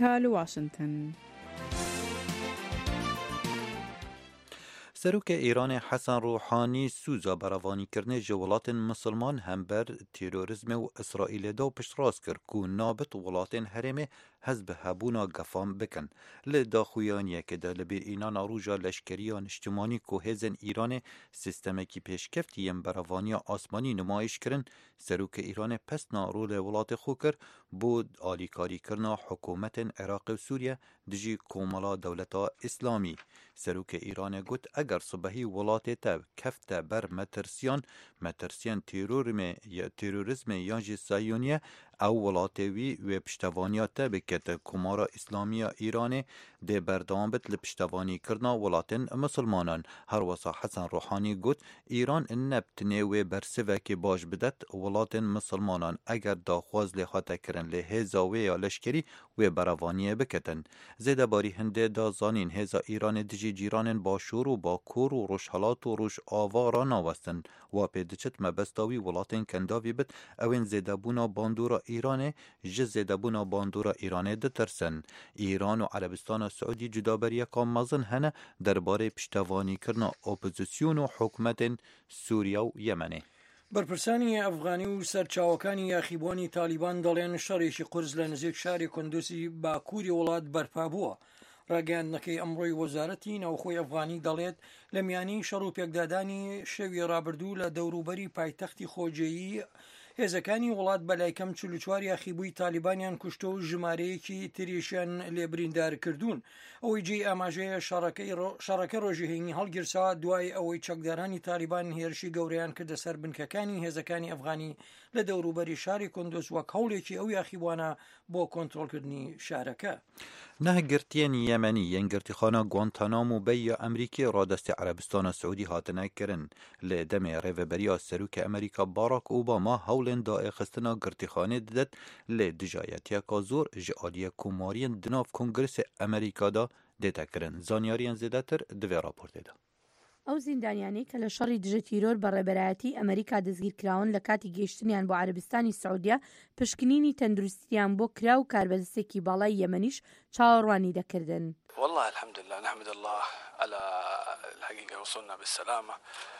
لواشنطن. سروک ایران حسن روحانی سوزا براوانی کرنه جولات مسلمان هم بر تیروریزم و اسرائیل دو پشتراز کرد که نابط ولات هرمه حزب هبونا گفام بکن. لدا خویانیه که در لبیر اینان آروژا لشکریان اجتماعی که هزن ایران سیستمه کی پیشکفتیم براوانی آسمانی نمایش کرن سروک ایران پس نارول ولات خو کرد بود آلیکاری کرنا حکومت عراق و سوریه دجی کوملا دولتا اسلامی. سروک ایران گوت اگر صبحی ولات تا کفت بر مترسیان تیروریزم یانجی سایونیه او ولاتوی و پشتوانیات بکت کمارا اسلامی ایران ده بردام بت لپشتوانی کرنا ولاتن مسلمانان. هر وصا حسن روحانی گوت ایران نبتنه و برسوه که باش بدت ولاتن مسلمانان اگر داخواز لخاته کرن لحظاوه یا لشکری و براوانی بکتن. زیده باری هنده دا زانین هزا ایران دجی جیران با شور و با کور و روشحالات و روش آوارا ناوستن و پیدچت مبستاوی ولاتن کنداوی بد اوین زیده بونا باندورا ایران زیده بونا باندورا ایران دترسن. ایران و عربستان سعودی جدابری کامازن هنه درباره پشتوانی کرنا اپوزیسیون و حکومت سوریا و یمنه. بەرپرسانی ئەفغانی و سەرچاوەکانی یاخیبوانی تالیبان دەڵێن شەڕێکی قورس لە نزیک شاری کندوسی باکووری وڵات بەرپا بووە. ڕاگەیاندنەکەی ئەمڕۆی وەزارەتی ناوخۆی ئەفغانی دەڵێت لە میانی شەڕ و پێکدادانی شەوی ڕابردوو لە دەوروبەری پایتەختی خۆجێیی هێزەکانی وڵات بەلایکەم 44 یاخیبووی تالیبانیان کوشتە و ژمارەیەکی تریشیان لێبریندار کردوون. ئەوەی جێی ئاماژەیە شەڕەکە ڕۆژێهێنی هەڵگیرساوە دوای ئەوەی چەکدارانی تالیبان هێرشی گەورەیان کردە سەر بنکەکانی هێزەکانی ئەفغانی لە دەوروبەری شاری کندوز وەک هەوڵێکی ئەو یاخیبوانە بۆ کۆنتڕۆلکردنی شارەکە. نهگرتین یمنی ینگرتی خانه گوانتانامو بی یا امریکی را دست عربستان سعودی هاتنه کرن. لدم ریوبریا سروک امریکا باراک اوباما هولن دا اخستنا گرتی خانه ددد لدجایتی کازور جعالی کمارین دناف کنگرس امریکا دا دیتا کرن. زانیارین زیده تر دوی راپورت دا. ئەو زیندانیانەی کە لە شەڕی دژە تیرۆر بە ڕێبەرایەتی ئەمریکا دەستگیرکراون لە کاتی گەیشتنیان بۆ عەربستانی سعودیە پشکنینی تەندروستیان بۆ کرا و کاربەدەستێکی باڵای یەمەنیش چاوەڕوانی دەکردن. والله الحمد لله نحمد الله على الحقيقة وصلنا بالسلامة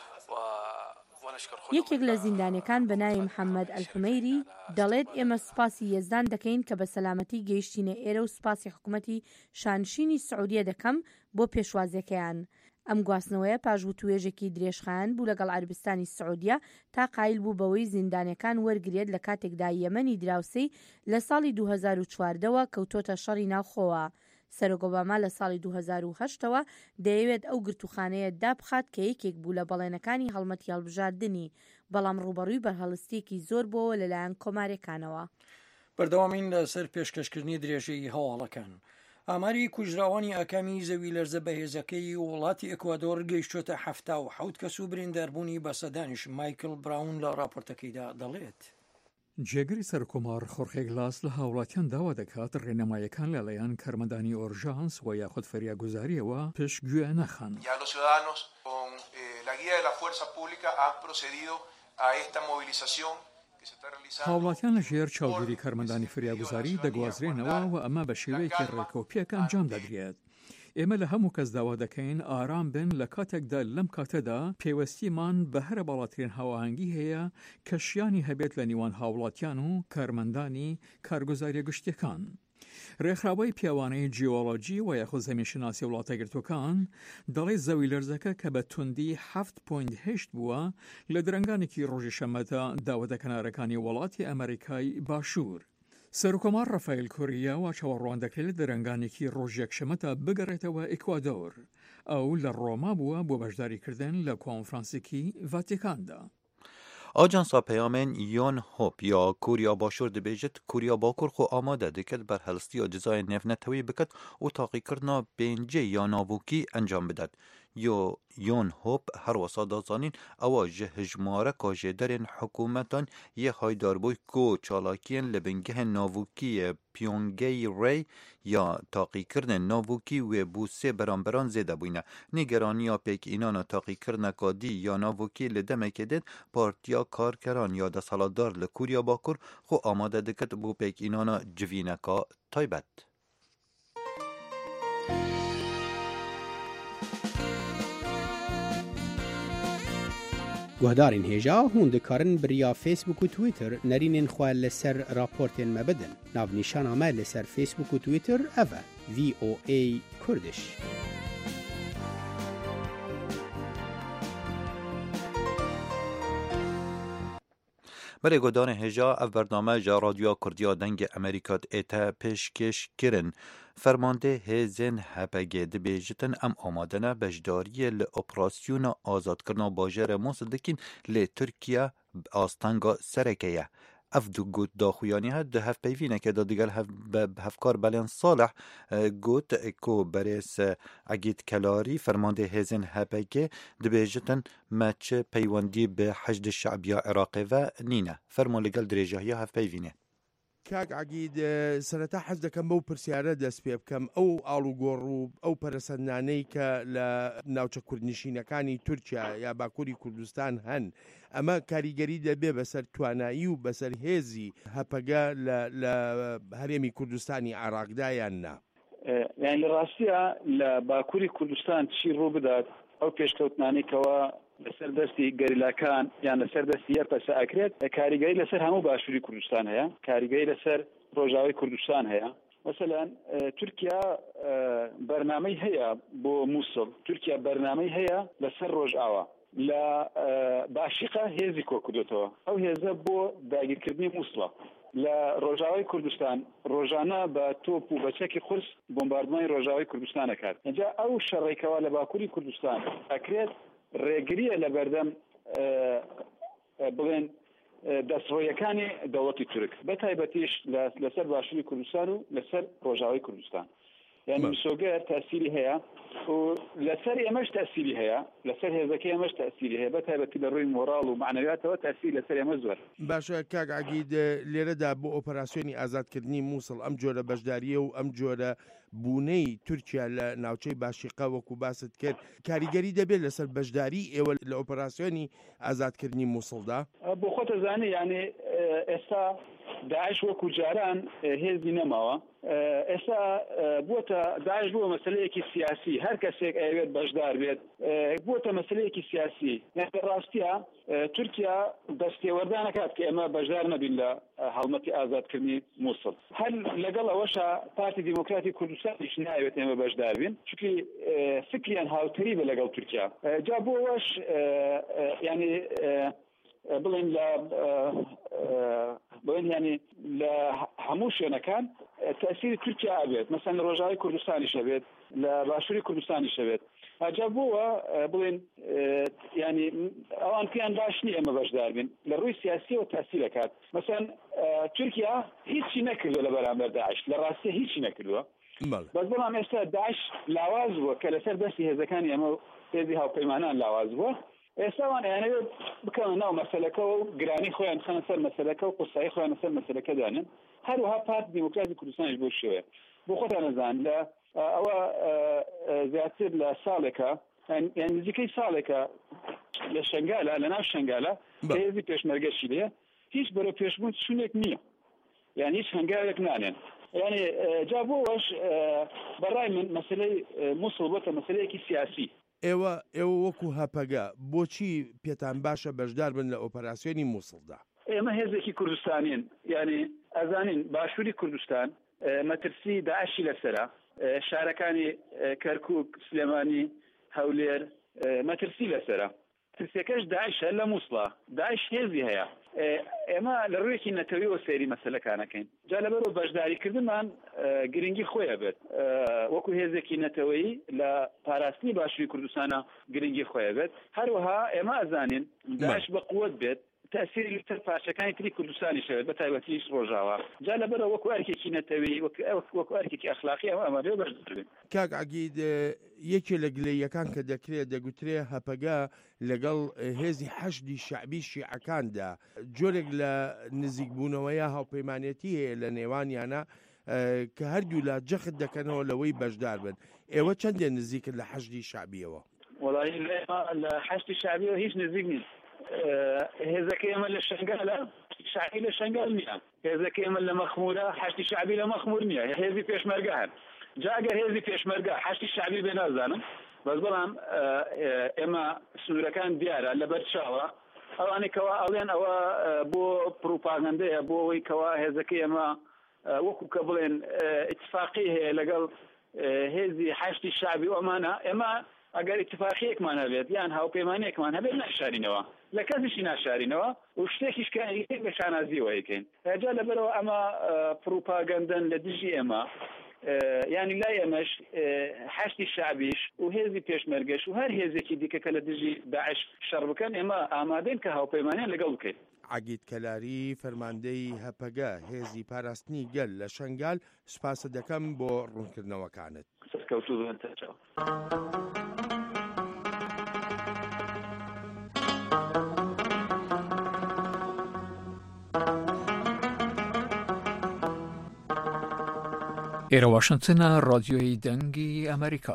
یەکێک لە زیندانیەکان بە ناوی محەممەد ئەلحومەیری دەڵێت ئێمە سوپاسی یەزدان دەکەین کە بە سەلامەتی گەیشتینە ئێرە و سوپاسی حکوومەتی شانشینی سعودیە دەکەم بۆ پێشوازیەکەیان. ئەم گواستنەوەیە پاژوتوێژێکی درێژخایەن بوو لەگەڵ عەربستانی سعودیە تا قایل بوو بەوەی زیندانیەکان وەرگرێت لە کاتێکدا یەمەنی دراوسەی لە ساڵی 2014ەوە کەوتۆتە شەڕی ناوخۆوە. سەرۆک ئۆباما لە ساڵی 2008ەوە دەیەوێت ئەو گرتوخانەیە دابخات کە یەکێک بوو لە بەڵێنەکانی هەڵمەتی هەڵبژاردننی بەڵام ڕوبەڕووی بەرهەڵستێکی زۆر بۆەوە لەلایەن کۆمارەکانەوە. بەردەوامین لەسەر پێشکەشکردنی درێژەی هەواڵەکان. ئاماری کوژراوانی ئاکامی زەوی لەرزە بەهێزەکەی وڵاتی ئەکوادۆر گەیشتۆتە 77 کەس و برینداربوونی بەسەدانیش. مایکل براون لە راپۆرتەکەیدا دەڵێت. جێگەری سەرکۆمار خۆرخێ گلاس لە هاوڵاتیان داوا دەکات ڕێنەمایەکان لەلایەن کارمەندانی ئۆرژانس و یاخود فەریاگوزاریەوە پێشگوێ نەخەن. هاوڵاتیان لە ژێر چاودێری کارمەندانی فریاگوزاری دەگوازرێنەوە و ئەمە بە شێوەیەکی ڕێکۆپێک ئەنجام دەدرێت. ئێمە لە هەموو کەس داوا دەکەین ئارام بن لە کاتێکدا لەم کاتەدا پێوەستیمان بە هەرە باڵاترین هاوەهەنگی هەیە کە شیانی هەبێت لە نیوان هاوڵاتیان و کارمەندانی کارگوزاریە گشتیەکان. ڕێکخراوەی پیاوانەی جیۆلۆجی و یاخود زەمینشناسی وڵاتەگرتوەکان دەڵێت زەوی لەرزەکە کە بە توندی 7.8 بووە لە درەنگانێکی ڕۆژی شەمەدا داوەتە کەنارەکانی وڵاتی ئەمریکای باشوور. سەرۆکۆمار ڕەفایل کۆریا و چاوەڕوان دەکرێت لە دەرەنگانێکی ڕۆژ یەکشەمەدا بگەڕێتەوە ئیکوادۆر. ئەو لە ڕۆما بووە بۆ بەشداریکردن لە کۆنفرانسێکی ڤاتیکاندا. آجانسا پیامین یون هوپ یا کوریا باشور دبیجت کوریا باکور خو آماده دکت بر هلستی و جزای نفنتوی بکت و تاقی کرنا بینجه یا ناووکی انجام بدد. یون هوپ هر وسا دازانین او هجماره که درین حکومتان یه هایداربوی کو چالاکین لبنگه ناووکی پیونگی ری یا تاقی کرن ناووکی و بوسه برانبران زیده بوینه. نگرانی یا پیک اینانا تاقی کرن کادی یا ناووکی لدمه که دید پارتیا کارکران یا دسالادار لکوریا باکور خو آماده دکت بو پیک اینانا جوینکا تایبت. گهدارین هێژا هون دikarin biriya Facebook û Twitter nerînên xwe li ser raportên me bidin. Navnîşana me li ser Facebook û Twitter ev e VOA Kurdish. برای گودان هجا اف برنامه جا رادیو کردیا دنگ امریکات ایتا پیشکش کرن فرمانده هزین هپگه دبیجتن ام آمادنه بجداری لأپراسیون آزاد کرنا باجر موصل دکین لی ترکیه آستانگا سرکیه اف دو گوت داخویانی ها ده هف پیوینه که دا دیگر هفکار بلین صالح گوت اکو بریس اگید کلاری فرمانده هزین هپگه دبیجتن مچ پیواندی به حشد شعبی عراقی و نینه فرمان لگل دریجاهی هف پیوینه کاک عقید سەرەتا حەز دەکەم بەو پرسیارە دەست پێ بکەم ئەو ئاڵوگۆڕ و ئەو پەرەسەندانەی کە لە ناوچە کوردنشینەکانی تورکیا یا باکووری کوردستان هەن ئەمە کاریگەری دەبێ بەسەر توانایی و بەسەر هێزی هەپەگە لە هەرێمی کوردستانی عێراقدا یان نا؟ یعنی لە ڕاستیە لە باکووری کوردستان چی ڕوو بدات ئەو پێشکەوتنانێکەوە لەسەر دەستی گەریلاکان یان لەسەر دەستی یەرپەسە ئەکرێت کاریگەری لەسەر هەموو باشووری کوردستان هەیە کاریگەری لەسەر ڕۆژاوی کوردستان هەیە مثلا تورکیا بەرنامەی هەیە بۆ مووسڵ تورکیا بەرنامەی هەیە لەسەر ڕۆژئاوا لە باشیقە هێزی کۆکردێتەوە ئەو هێزە بۆ داگیرکردنی مووسڵە لە ڕۆژاوی کوردستان ڕۆژانە بە تۆپ و بەچەکی قورس بۆمباردمانی ڕۆژاوی کوردستان ئەکات اینجا ئەو شەڕێکەوە لە باکووری کوردستان ئەکرێت ڕێگریە لە بەردەم بڵێن دەستڕۆیەکانی دەوڵەتی تورک بە تایبەتیش لەسەر باشووری کوردستان و لەسەر ڕۆژاوی کوردستان یعنی میسۆگەر تەسیری هەیە و لەسەر ئێمەش تەسیری هەیە لەسەر هێزەکەی ئێمەش تەسیری هەیە بە تایبەتی لە ڕووی مۆڕاڵ و معنەویاتەوە تەسیری لەسەر ئێمە زۆر باشە کاک عقید لێرەدا بۆ ئۆپەراسیۆنی ئازادکردنی مووسڵ ئەم جۆرە بەشداریە و ئەم جۆرە بوونەی تورکیا لە ناوچەی باشیقە وەکو باست کرد کاریگەری دەبێت لەسەر بەشداری ئێوە لە ئۆپەراسیۆنی ئازادکردنی مووسڵدا بۆ خۆتە زانێ یعنی ئێستا داعش وەکو جاران هێزی نەماوە ئێستا بووە داعش بووە مەسەلەیەکی سیاسی هەر کەسێک ئەوێت بەشدار بێت بووە مەسەلەیەکی سیاسی ڕاستیە تورکیا دەستێوەردان نەکات کە ئێمە بەشدار نەبین لە هەڵمەتی ئازادکردنی مووسڵ هەر لەگەڵ ئەوەشە پارتی دیموکراتی کوردستانیش ناوێت ئێمە بەشدار بین چونکی فکریان هاوتەری بە لەگەڵ تورکیا جا بۆ ئەوەش ینی بڵێن بڵێن ینی لە هەموو شوێنەکان تەسیری تورکیا ئەبێت مەسەن لە ڕۆژاوی کوردستانیش ئەبێت لە باشووری کوردستانیش ئەبێت ئاجا بووە بڵێن ینی ئەوان پێیان باش نییە ئێمە بەشدار بین لە ڕووی سیاسیەوە تەسیر دەکات مەسەن تورکیا هیچی نەکردووە لە بەرامبەر داعش لە ڕاستیە هیچی نەکردووە بەس بەڵام ئێستا داعش لاواز بووە کە لەسەر دەستی هێزەکانی ئێمە هێزی هاوپەیمانان لاواز بووە ئێستاوان ئەیانەوێت بکەنە ناو مەسەلەکە و گرانی خۆیان خەنە سەر مەسەلەکە و قورسایی خۆیان سەر مەسەلەکە دانن هەروەها پارتی دیموکراتی کوردستانیش بۆ شێوەیە بۆ خۆتان نەزان لە ئەوە زیاتر لە ساڵێکە یان نزیکەی ساڵێکە لە شنگالە لە ناو شنگالە هێزی پێشمەرگەشی لێ هیچ بەرەو پێشبوون شوونێک نییە یان هیچ هەنگاوێک نانێن یعنی جا بۆەوەش بەڕای من مەسەلەی مووسڵ بۆتە مەسەلەیەکی سیاسی ئێوە وەکو هەپەگە بۆچی پێتان باشە بەشدار بن لە ئۆپەراسیۆنی مووسڵدا ئێمە هێزێکی کوردستانین یعنی ئەزانین باشووری کوردستان مەترسی داعشی لەسرە شارەکانی کەرکووک سلێمانی هەولێر مەترسی لەسرە ترسەکەش داعشە لە مووسڵە داعش هێزی هەیە ئێمە لە ڕوویەکی نەتەوەیەوە سەیری مەسەلەکانەکەین جا لەبەرەوە بەشداریکردنمان گرنگی خۆیە بێت وەکو هێزێکی نەتەوەیی لە پاراستنی باشووری کوردستانە گرنگی خۆیە بێت هەروەها ئێمە ئەزانین داعش بە قووەت بێت تأثیری لەسەر پارچەکانی تری کوردستانی شەوێت بە تایبەتیش ڕۆژاوا جا لەبەرەوە وەکو ئەرکێکی نەتەوەیی وەکو ئەرکێکی ئەخلاقی ئەمە بێ بەشدار بێت کاک عقید یەکێ لە گلەییەکان کە دەکرێت دەگوترێ هەپەگە لەگەڵ هێزی حەشدی شەعبی شیعەکاندا جۆرێک لە نزیکبوونەوەیە هاوپەیمانێتی هەیە لە نێوانیانە کە هەردوو لە جەخت دەکەنەوە لەوەی بەشدار بن ئێوە چەندێن نزیکن لە حەشدی شەعبیەوە وەڵاهی لە حەشدی شەعبیەوە هیچ نزیک نین هێزەکەی ئێمە لە شنگالە شەعبی لە شنگال نییە هێزەکەی ئێمە لە مەخمورە حەشدی شەعبی لە مەخمور نییە هێزی پێشمەرگە هەن جا ئەگەر هێزی پێشمەرگە حەشدی شەعبی بێ نازانم بەس بەڵام ئێمە سنوورەکان دیارە لە بەرچاوە ئەوانەی کەوا ئەڵێن ئەوە بۆ پروپاگەندەیە بۆ ئەوەی کەوا هێزەکەی ئەمە وەکو کە بڵێن اتفاقی هەیە لەگەڵ هێزی حەشتی شعبی و ئەمانە ئێمە ئەگەر اتفاقیەکمان هەبێت یان هاوپەیمانیەکمان هەبێت ناشارینەوە لە کەسیشی ناشارینەوە و شتێکیش کە بە شانازیەوە یەکەین جا لەبەرەوە ئەمە پروپاگەندەن لە دژی ئێمە یعنی لای ئەمەش حەشتی شعبیش و هێزی پێشمەرگەش و هەر هێزێکی دیکە کە لە دژی داعش شەڕ بکەن ئێمە ئامادەین کە هاوپەیمانیان لەگەڵ بکەین. عەگید کەلاری فەرماندەی هەپەگە هێزی پاراستنی گەل لە شەنگال سوپاسە دەکەم بۆ ڕوونکردنەوەکانت. سەرکەوتوو بن تەچاو. ئێرە واشنگتنە ڕادیۆی دەنگی ئەمریکا.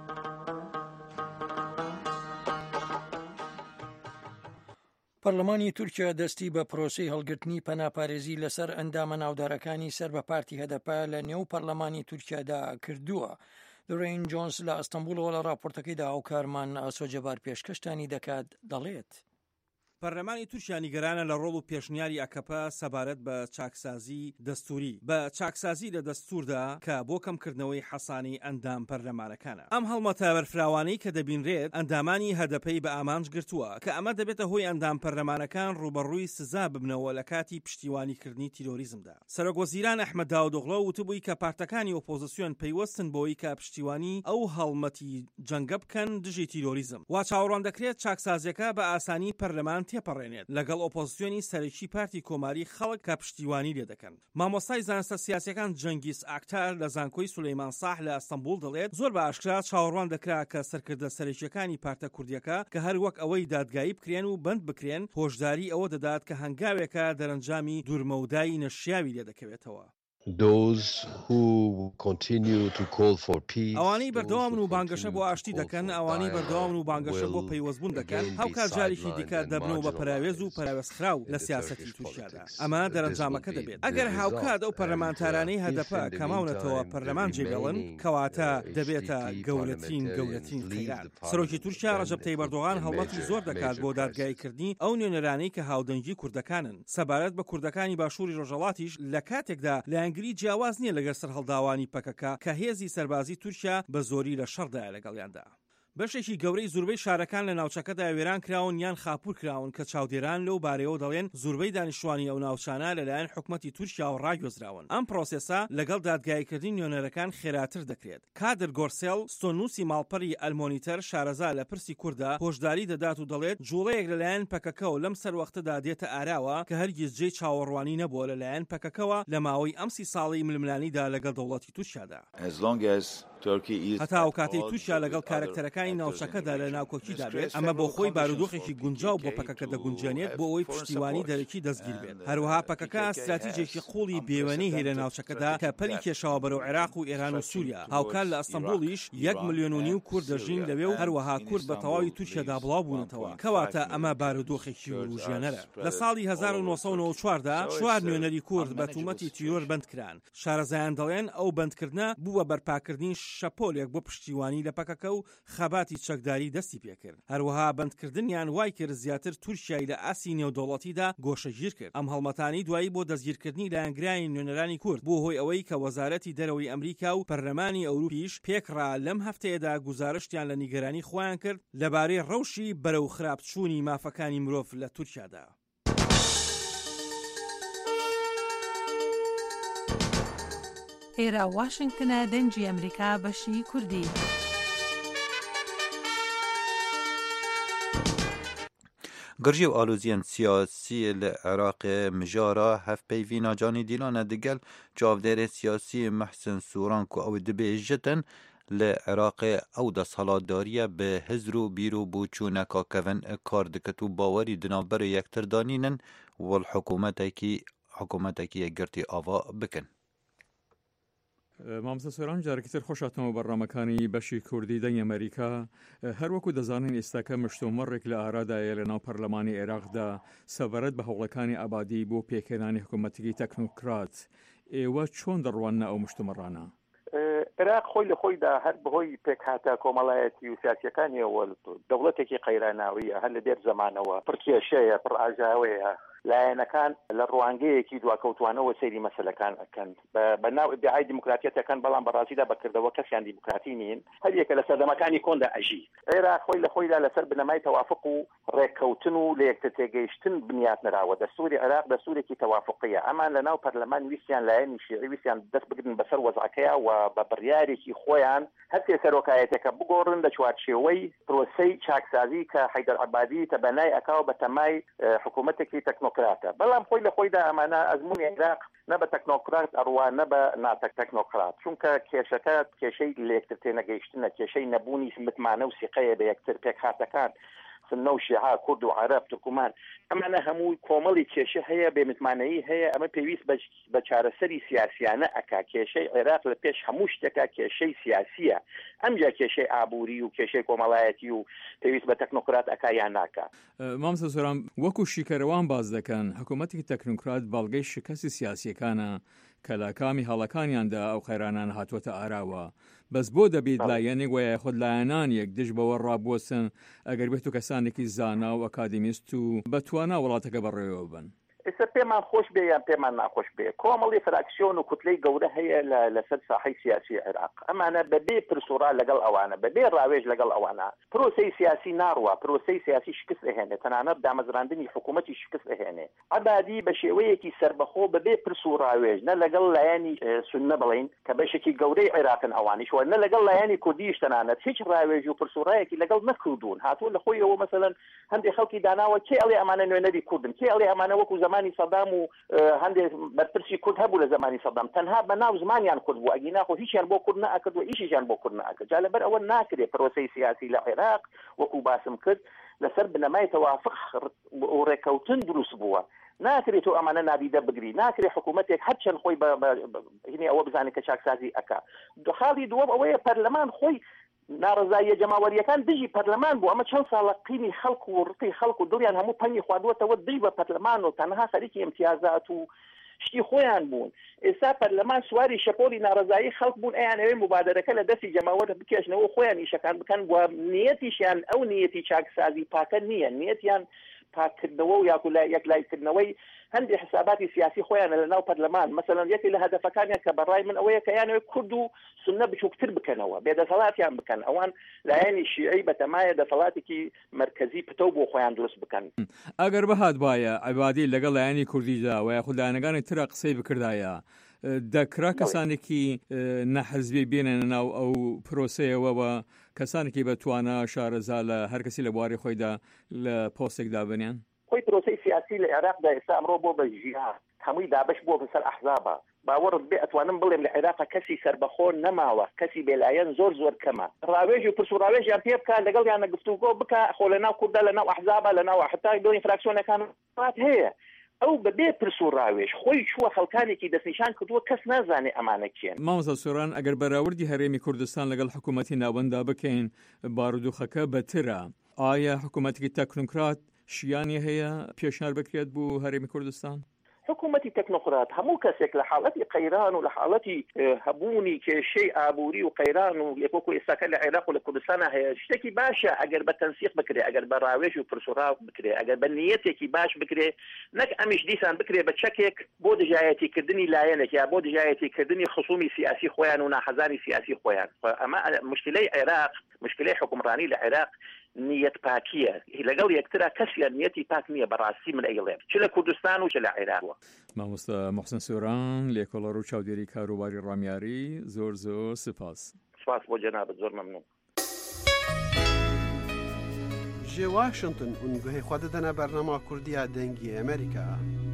پەرلەمانی تورکیا دەستی بە پرۆسەی هەڵگرتنی پەناپارێزی لەسەر ئەندامە ناودارەکانی سەر بە پارتی هەدەپا لە نێو پەرلەمانی تورکیادا کردووە. لۆرین جۆنس لە ئەستەمبولەوە لە راپۆرتەکەیدا ئەو کارمان ئاسۆجەبار پێشکەشتانی دەکات دەڵێت. پەرلەمانی تورکیا نیگەرانە لە ڕۆڵ و پێشنیاری ئەکەپە سەبارەت بە چاکسازی دەستوری بە چاکسازی لە دەستوردا کە بۆ کەمکردنەوەی حەسانی ئەندام پەرلەمانەکانە. ئەم هەڵمەتە بەرفراوانەی کە دەبینرێت ئەندامانی هەدەپەی بە ئامانج گرتووە کە ئەمە دەبێتە هۆی ئەندام پەرلەمانەکان ڕوبەڕووی سزا ببنەوە لە کاتی پشتیوانیکردنی تیرۆریزمدا. سەرۆکوەزیران ئەحمەد داودۆغڵۆ وتبووی کە پارتەکانی ئۆپۆزیسیۆن پەیوەستن بۆی کە پشتیوانی ئەو هەڵمەتی جەنگە بکەن دژی تیرۆریزم. وا چاوەڕوان دەکرێت چاکسازیەکە بە ئاسانی پەرلەمان تێپەڕێنێت لەگەڵ ئۆپۆزیسیۆنی سەرەکی پارتی کۆماری خەڵک کە پشتیوانی لێ دەکەن. مامۆستای زانستە سیاسیەکان جەنگیس ئاکتار لە زانکۆی سولەیمان ساح لە ئەستەمبول دەڵێت زۆر بە ئاشکرا چاوەڕوان دەکرا کە سەرکردە سەرەکیەکانی پارتە کوردیەکە کە هەر وەک ئەوەی دادگایی بکرێن و بند بکرێن هۆشداری ئەوە دەدات کە هەنگاوێکە دەرەنجامی دوورمەودایی نەشیاوی لێ دەکەوێتەوە. ئەوانەی بەردەوامن و بانگەشە بۆ ئاشتی دەکەن ئەوانەی بەردەوامن و بانگەشە بۆ پەیوەستبوون دەکەن هەوکات جارێکی دیکە دەبنەوە بە پەراوێز و پەراوێزخراو لە سیاسەتی تورکیادا. ئەمە دەرەنجامەکە دەبێت ئەگەر هاوکات ئەو پەرلەمانتارانەی هەدەپە کەماونەتەوە پەرلەمان جێبێڵن کەواتە دەبێتە گەورەترین خەیران. سەرۆکی تورکیا ڕەجەب تەیب ئەردۆغان هەوڵەتی زۆر دەکات بۆ دادگاییکردنی ئەو نوێنەرانەی کە هاودەنگی کوردەکانن. سەبارەت بە کوردەکانی باشووری ڕۆژهەڵاتیش لە کاتێکدا لایەنگری جیاواز نییە لەگەر سەر هەڵداوانی پەکەکە کە هێزی سەربازی تورکیا بە زۆری لە شەڕدایە لەگەڵیاندا. بەشێکی گەورەی زوربەی شارەکان لە ناوچەکەدا وێران کراون یان خاپور کراون کە چاودێران لەو بارەوە دەڵێن زوربەی دانیشتوانی ئەو ناوچانە لەلایەن حکومەتی تورکیا و ڕاگوێزراون. ئەم پرۆسێسە لەگەڵ دادگاییکردنی نوێنەرەکان خێراتر دەکرێت. کادر گۆرسێل ستۆنووسی ماڵپەری ئەلمۆنیتەر شارەزا لە پرسی کووردا هۆشداری دەدات و دەڵێت جوڵەیەک لەلایەن پەکەکەەوە لەم سەروەختەدا دێتە ئاراوە کە هەرگیز جێی چاوەڕوانی نەبووە لەلایەن پەکەکەوە لە ماوەی ئەم 30 ساڵی ململانیدا لەگەڵ دەوڵەتی تورکیادا. هەتا ئەو کاتەی تورکیا لەگەڵ کارکتەرەکانی ناوچەکەدا لە ناوکۆکیدا بێت ئەمە بۆ خۆی بارودۆخێکی گونجاو بۆ پەکەکە دەگونجێنێت بۆ ئەوەی پشتیوانی دەرەکی دەستگیر بێت. هەروەها پەکەکە استراتیجێکی قوڵی بێوەنەی هەیە لە ناوچەکەدا کە پەلی کێشاوە بەرەو عێراق و ئێران و سووریا. هاوکار لە ئەستەمبوڵیش 1.5 ملیۆن کورد دەژین لەوێ و هەروەها کورد بە تەواوی تورکیادا بڵاو بوونەتەوە کەواتە ئەمە بارودۆخێکی ڕوژێنەرە. لە ساڵی 1994دا 4 نوێنەری کورد بە تومەتی تیرۆر بەندکران. شارەزایان دەڵێن ئەو بەندکردنە بووە بەرپاکردنی شەپۆلێک بۆ پشتیوانی لە پەکەکە و خەباتی چەکداری دەستی پێکرد. هەروەها بەندکردنیان وای کرد زیاتر تورکیای لە ئاسی نێودەوڵەتیدا گۆشەگیر کرد. ئەم هەڵمەتانی دوایی بۆ دەستگیرکردنی لایەنگرانی نوێنەرانی کورد بۆ هۆی ئەوەی کە وەزارەتی دەرەوەی ئەمریکا و پەرلەمانی ئەوروپیش پێکڕا لەم هەفتەیەدا گوزارشتیان لە نیگەرانی خۆیان کرد لەبارەی ڕەوشی بەرەو خراپچوونی مافەکانی مرۆڤ لە تورکیادا. ئێرە واشنگتنە دەنگی ئەمریکا بەشی کوردی. گرژی و ئالۆزیان سیاسی لە عێراق مژارە هەفپەیڤینا جانی دیلانە دەگەل چاودێرە سیاسی محسن سووران کو ئەو دەبێژتن لە عێراق ئەو دەسەڵاتداریە بە هزر و بیر و بووچوونەکە کەڤن کار دەکەت و باوەری دنابەر یەکتردانینن حکوومەتێکی یەکگرتی ئاوا بکەن. مامۆستا سۆران جارێکتر خۆشاتەوە بەڕامەکانی بەشی کوردی دەنگی ئەمریکا هەروەکو دەزانین ئێستاکە مشتومەڕێک لە ئارادایە لە ناو پەرلەمانی عێراقدا سەبارەت بە هەوڵەکانی ئابادی بۆ پێکهێنانی حکوومەتێکی تەکنۆکرات ئێوە چۆن دەڕوانە ئەو مشتومەڕانە؟ عێراق خۆی لە خۆیدا هەر بەهۆی پێکهاتە کۆمەڵایەتی و سیاسیەکانیەوە دەوڵەتێکی قەیراناویە هەر لە دێر زەمانەوە پڕ کێشەیە پڕ ئاژاوەیە لایەنەکان لە ڕوانگەیەکی دواکەوتوانەوە سەیری مەسەلەکان ئەکەن بە ناو ئیدعای دیموکراتیەتەکان بەڵام بەڕاستیدا بەکردەوە کەسیان دیموکراتی نین هەر یەکە لە سەردەمەکانی کۆندا ئەژی عێراق خۆی لە خۆیدا لەسەر بنەمای تەوافق و ڕێککەوتن و لە یەکتر تێگەیشتن بنیات نراوە دەستوری عێراق دەستورێکی تەوافقیە ئەمان لە ناو پەرلەمان ویستیان لایەنی شیعی ویستیان دەست بگرن بەسەر وەزعەکەیە و بە بڕیارێکی خۆیان هەر سەرۆکایەتێکە بگۆڕن لە چوارچێوەی پرۆسەی چاکسازی کە حەیدەر عەبادی تەبەنای ئەکاو بە تەمای حکوومەتێکی تەکنۆکراتە بەڵام خۆی لە خۆیدا ئەمانە ئەزموونی عێراق نە بە تەکنۆکرات ئەڕوا نە بە تەکنۆکرات چونکە کێشەکە کێشەی لە یەکتر تێنەگەیشتنە کێشەی نەبوونی متمانە و سیقەیە بە یەکتر پێکهاتەکان سنە و شیعە کورد و عەرەب تورکمان ئەمانە هەمووی کۆمەڵی کێشە هەیە بێمتمانەیی هەیە ئەمە پێویست بە چارەسەری سیاسیانە ئەکا کێشەی عێراق لە پێش هەموو شتێکە کێشەی سیاسیە ئەمجا کێشەی ئابووری و کێشەی کۆمەڵایەتی و پێویست بە تەکنۆکرات ئەکا یان ناکە. مامۆستا سۆران وەکو شیکەرەوان باز دەکەن حکوومەتێکی تەکنۆکرات بەڵگەی شکستی سیاسیەکانە کە لە کامی هەڵەکانیاندا ئەو خەیرانان هاتووەتە ئاراوە بەس بۆ دەبێت لایەنێک وایە خۆت لایەنانێک دژ بەوە ڕابوەسن ئەگەر بێت و کەسانێکی زانا و ئەکادمیست و بەتوانە وڵاتەکە بەڕێوە بن. ئێستا پێمان خۆش بێ یان پێمان ناخۆش بێ کۆمەڵی فراکسیۆن و کوتلەی گەورە هەیە لەسەر ساحەی سیاسی عێراق ئەمانە بەبێ پرسوڕا لەگەڵ ئەوانە بەبێ ڕاوێژ لەگەڵ ئەوانە پرۆسەی سیاسی ناڕوە پرۆسەی سیاسی شکست ئەهێنێ تەنانەت دامەزراندنی حکوومەتی شکست ئەهێنێ عەبادی بە شێوەیەکی سەربەخۆ بەبێ پرس و ڕاوێژ نە لەگەڵ لایەنی سوننە بڵین کە بەشێکی گەورەی عێراقن ئەوانیش وە نە لەگەڵ لایەنی کوردیش تەنانەت هیچ ڕاوێژ و پرسوڕایەکی لەگەڵ نەکردوون هاتووە لە خۆیەوە مەسەلەن هەندێک خەڵکی داناوە کێ ئەڵێ ئەمانە نوێنەری کوردن کێ ئەڵێ ئەمانە وەکو زمانی سەدام و هەندێک بەرپرسی کورد هەبوو لە زمانی سەدام تەنها بە ناو زمانیان کورد بوو ئەگی ناخۆ هیچیان بۆ کورد نەئەکرد و ئیشیشیان بۆ کورد نەئەکرد جا لەبەر ئەوە ناکرێت پرۆسەی سیاسی لە عێراق وەکو باسم کرد لەسەر بنەمای تەوافق و ڕێکەوتن دروست بووە ناکرێت و ئەمانە نادیدە بگری ناکرێت حکوومەتێک هەرچەند خۆی هینی ئەوە بزانێت کە چاکسازی ئەکا خاڵی دووەم ئەوەیە پەرلەمان خۆی ناڕزاییە جەماوەریەکان دژی پەرلەمان بوو ئەمە چەند ساڵە قینی خەڵک و ڕقی خەڵک و دڵیان هەموو پەنی خواردووەتەوە دژ بە پەرلەمان و تەنها خەریکی امتیازات و شتی خۆیان بوون ئێستا پەرلەمان سواری شەپۆلی ناڕزایی خەڵک بوون ئەیان ئەوەی مبادرەکە لە دەستی جەماوەر بکێشنەوە خۆیان ئیشەکان بکەن و نیەتیشیان ئەو نیەتی چاکسازی پاکە نییە نیەتیان پاکردنەوە و یەکلایکردنەوەی هەندێک حساباتی سیاسی خۆیان لە ناو پەرلەمان مەسەڵەن یەکی لە هەدەفەکانیان کە بەڕای من ئەوەیە کە یانەوەی کورد و سوننە بچووکتر بکەنەوە بێدەسەڵاتیان بکەن ئەوان لایەنی شیعی بەتەمایە دەسەڵاتێکی مرکزی پتە بۆ خۆیان دروست بکەن ئەگەر بەهات وایە عەبادی لەگەڵ لایەنی کوردیدا وایە خوددانەکانی ترە قسەی بکردایە دەکرا کەسانێکی نەحەزبی بێنە ناو ئەو پرۆسەیەوەوە کەسانێکی بەتوانە شارەزا لە هەر کەسی لە بواری خۆیدا لە پۆستێکدا بنیان خۆی پرۆسەی سیاسی لە عێراقدا ئێستا ئەمڕۆ بۆ بەژیان هەمووی دابش بۆ بەسەر ئەحزابە باوەڕت بێ ئەتوانم بڵێم لە عێراق کەسی سەربەخۆ نەماوە کەسی بێلایەن زۆر کەمە ڕاوێژ و پرس و ڕاوێژیان پێ بکە لەگەڵ یانە گفتوگۆ بکە خۆ لە ناو کوردە لە ناو ئەحزابە لە ناو حتا دۆنی فراکسیۆنەکان هەیە ئەو بەبێ پرس و ڕاوێژ خۆی چووە خەڵکانێکی دەستنیشان کردووە کەس نازانێ ئەمانە کێن مامۆستا سۆران ئەگەر بەراوردی هەرێمی کوردستان لەگەڵ حکوومەتی ناوەندا بکەین بارودۆخەکە بەترە ئایا حکوومەتێکی تەکنۆکرات شیانی هەیە پێشنهار بکرێت بۆ هەرێمی کوردستان حکوومەتی تەکنۆکرات هەموو کەسێک لە حاڵەتی قەیران و لە حاڵەتی هەبوونی کێشەی ئابووری و قەیران و یەکۆکو ئێستاکە لە عێراق و لە کوردستانە هەیە شتێکی باشە ئەگەر بە تەنسیق بکرێ ئەگەر بە ڕاوێژ و پرسوڕاو بکرێ ئەگەر بە نیەتێکی باش بکرێ نەک ئەمیش دیسان بکرێ بە چەکێک بۆ دژایەتیکردنی لایەنێک یا بۆ دژایەتیکردنی خصومی سیاسی خۆیان و ناحەزانی سیاسی خۆیان ئەمە مشکلەی عێراق مشکلەی حکومڕانی لە عێراق نیەت پاکیە لەگەڵ یەکترا کەسیان نیەتی پاک نییە بەڕاستی من ئەیڵێم چ لە کوردستان و چ لە عێراق. مامۆستا محسن سۆران لێکۆڵەر و چاودێری کاروباری ڕامیاری زۆر سپاس بۆ جەنابەت زۆر مەمنون. ji Washington û guhê xwe didine bernama Kurdiya dengî Amerîka.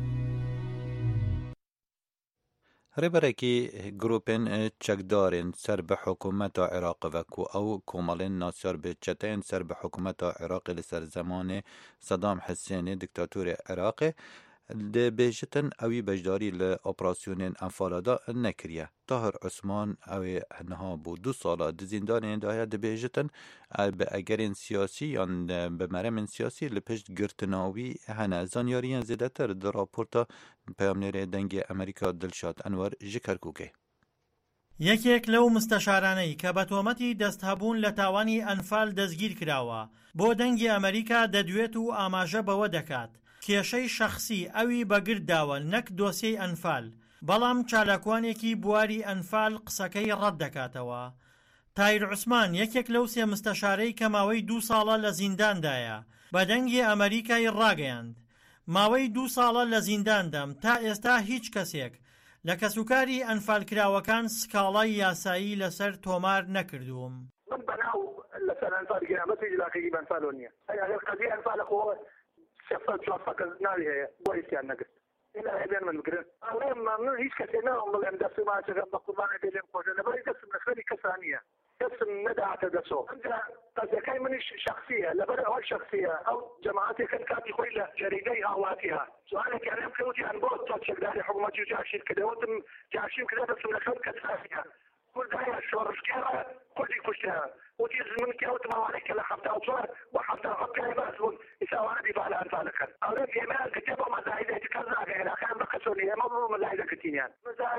ڕێبەرێکی گروپên çekdarên ser bi hikûmeta Iraqê ve ku ew komelên nasyar bi çeteyên ser bi hikûmeta Iraqê li ser zemanê Sedam Hüseynê diktatûrê Iraqê dibêjin ew ê beşdarî li operasyonên Enfala da nekiriye. Tahir Osman ew ê niha bû 2 sala di zîndanê daye dibêjin bi egerên siyasî yan bi meremên siyasî li pişt girtina wî hene. Zanyariyên zêdetir di raporta Peyamnêrê dengê Amerîka Dilşad Enwer ji Kerkûkê. یەکێک لەو مستەشارانەی کە بە تۆمەتی دەستهەبوون لە تاوانی ئەنفال دەستگیر کراوە بۆ دەنگی ئەمریکا دەدوێت و ئاماژە بەوە دەکات کێشەی شەخصی ئەوی بەگرت داوە نەک دۆسیەی ئەنفال، بەڵام چالاکوانێکی بواری ئەنفال قسەکەی ڕەت دەکاتەوە. تایر عوسمان یەکێک لەو سێ مستەشارەی کە ماوەی 2 ساڵە لە زینداندایە بە دەنگی ئەمریکای ڕاگەیاند. ماوەی 2 ساڵە لە زینداندەم تا ئێستا هیچ کەسێک لە کەسوکاری ئەنفالکراوەکان سکاڵای یاسایی لەسەر تۆمار نەکردووم. من بەناو لەسەر ئەنفال گرامەتی علاقەی بەنفالۆ نییە. ئەگەر قەزی ئەنفالە خۆ سێفە چوارسە کەس ناوی هەیە بۆ هیچیان نەگرت. إلى هذين من الجرين. أنا ما هيش كثيرنا ولا مدرسة ما شغل بقطعنا بيلم قوة. أنا بري قسم نخلي كثانية. قسم ندى تدرسه. أنت قصدي كاي من الشخصية لبرا أول شخصية أو جماعتي كان كاتي خويلة جريدي أواتها. سؤالك يعني يمكن ودي عن بعد تشكل داري حكومة جاشين كده وتم جاشين كده بس من خلق كثانية. كل ده الشورش كذا كل دي كشتها. ودي من كده وتم عليك لحظة أو صار وحظة حتى بس يسوي أنا دي بعد أنفالك. أنا في ما كتبوا مزايد كذا غير أخيرا بقصوني ما هو مزايد كتير يعني.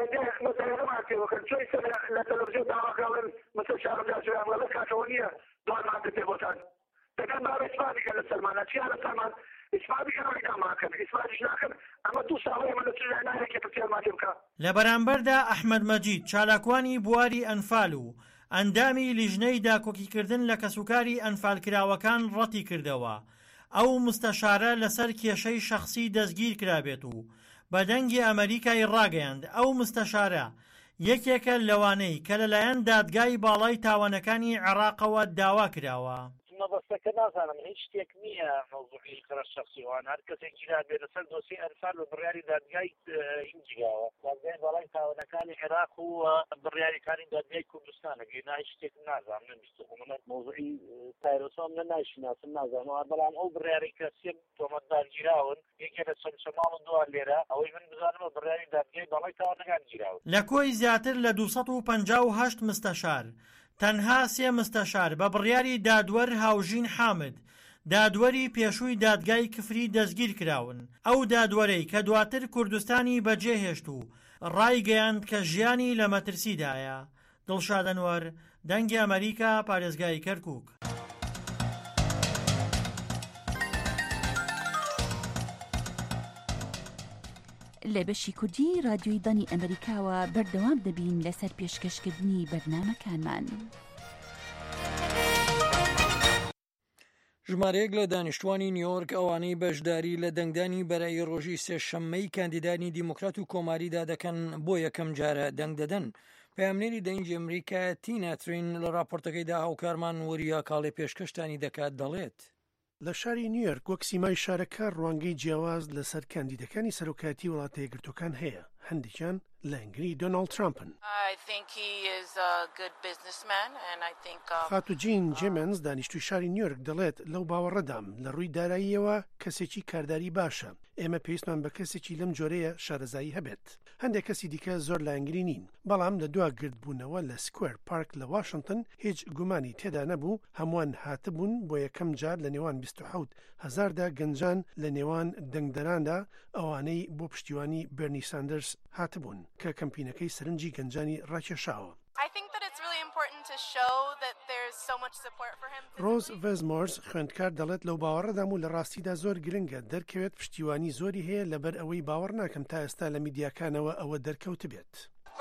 مزايد ما أعرف وكان شوي سنة لا تلفزيون دعوة قبل مثل شهر جاسوس ولا كاتونية دون ما كتبوا تان. تكلم باب إسماعيل كان السلمان أشياء السلمان إسماعيل كان ما كان إسماعيل شناكن أما توصل من السجن هاي كيف تصير ما تبقى. لبرانبردا أحمد مجید چالاکوانی بواری ئەنفال و ئەندامی لیژنەی داکۆکیکردن لە کەسوکاری ئەنفالکراوەکان ڕەتی کردەوە. ئەو مستەشارە لەسەر کێشەی شەخصی دەستگیر کرابێت و بە دەنگی ئەمریکای ڕاگەیاند. ئەو مستەشارە یەکێکە لەوانەی کە لەلایەن دادگای باڵای تاوانەکانی عێراقەوە داوا کراوە. مەبەستەکە نازانم هیچ شتێک نییە مەوزوعی خرە شخصی وان هەر کەسێک گیرا بێت لەسەر دۆسی ئەنفال و بڕیاری دادگای هینجیاوە دادگای باڵای تاوانەکانی عێراق و بڕیاریەکانی دادگای کوردستانە گەینا هیچ شتێک نازانم نمیستم مەوزوعی تایرۆسۆم ناشناسم نازانەوە بەڵام ئەو بڕیاری کە سێ تۆمەتدارگیراون یەکێ لە چەمچەماڵ و دووە لێرە ئەوەی من بزانمە بڕیاری دادگای باڵای تاوانەکان گیراون. لە کۆی زیاتر لە 258 مستەشار تەنها سێ مستەشار بە بڕیاری دادوەر هاوژین حامد دادوەری پێشووی دادگای کفری دەستگیر کراون. ئەو دادوەرەی کە دواتر کوردستانی بەجێهێشت و ڕایگەیاند کە ژیانی لە مەترسیدایە. دڵشاد ئەنوەر، دەنگی ئەمریکا، پارێزگای کەرکووک. لە بەشی کوردی رادیۆی دانی ئەمریکاوە بەردەوام دەبین لەسەر پێشکەشکردنی بەرنامەکانمان. ژمارەیەک لە دانیشتوانی نیویۆرک ئەوانەی بەشداری لە دەنگدانی بەرەی ڕۆژی سێشەممەی کاندیدانی دیموکرات و کۆماریدا دەکەن بۆ یەکەم جارە دەنگ دەدەن. پەیامنێری دەنگی ئەمریکا تینا ترین لە راپۆرتەکەیدا هاوکارمان وەریا کاڵێ پێشکەشتانی دەکات دەڵێت. لە شاری نیویۆرک وەک سیمای شارەکە ڕوانگەی جیاواز لەسەر کاندیدەکانی سەرۆکایەتی وڵاتە یەکگرتوەکان هەیە. هەندێکیان لە ئەنگری دۆناڵد ترامپن. خاتوجین جیمنز دانیشتوی شاری نیویۆرک دەڵێت لەو باوەڕەدام لە ڕووی داراییەوە کەسێکی کارداری باشە. ئێمە پێویستمان بە کەسێکی لەم جۆرەیە شارەزایی هەبێت. هەندێک کەسی دیکە زۆر لە ئەنگری نین، بەڵام لە دوا گردبوونەوە لە سکوێر پارک لە واشنگتن هیچ گومانی تێدا نەبوو. هەمووان هاتبوون بۆ یەکەم جار لە نێوان 27,000دا گەنجان لە نێوان دەنگدەراندا ئەوانەی بۆ پشتیوانی بەرنی ساندرس هاتبوون کە کەمپینەکەی سەرنجی گەنجانی ڕاکێشاوە. ڕۆز ڤێزمۆرز خوێندکار دەڵێت لەو باوەڕەدام و لە ڕاستیدا زۆر گرنگە دەرکەوێت پشتیوانی زۆری هەیە لەبەر ئەوەی باوەڕ ناکەم تا ئێستا لە میدیاکانەوە ئەوە دەرکەوت بێت.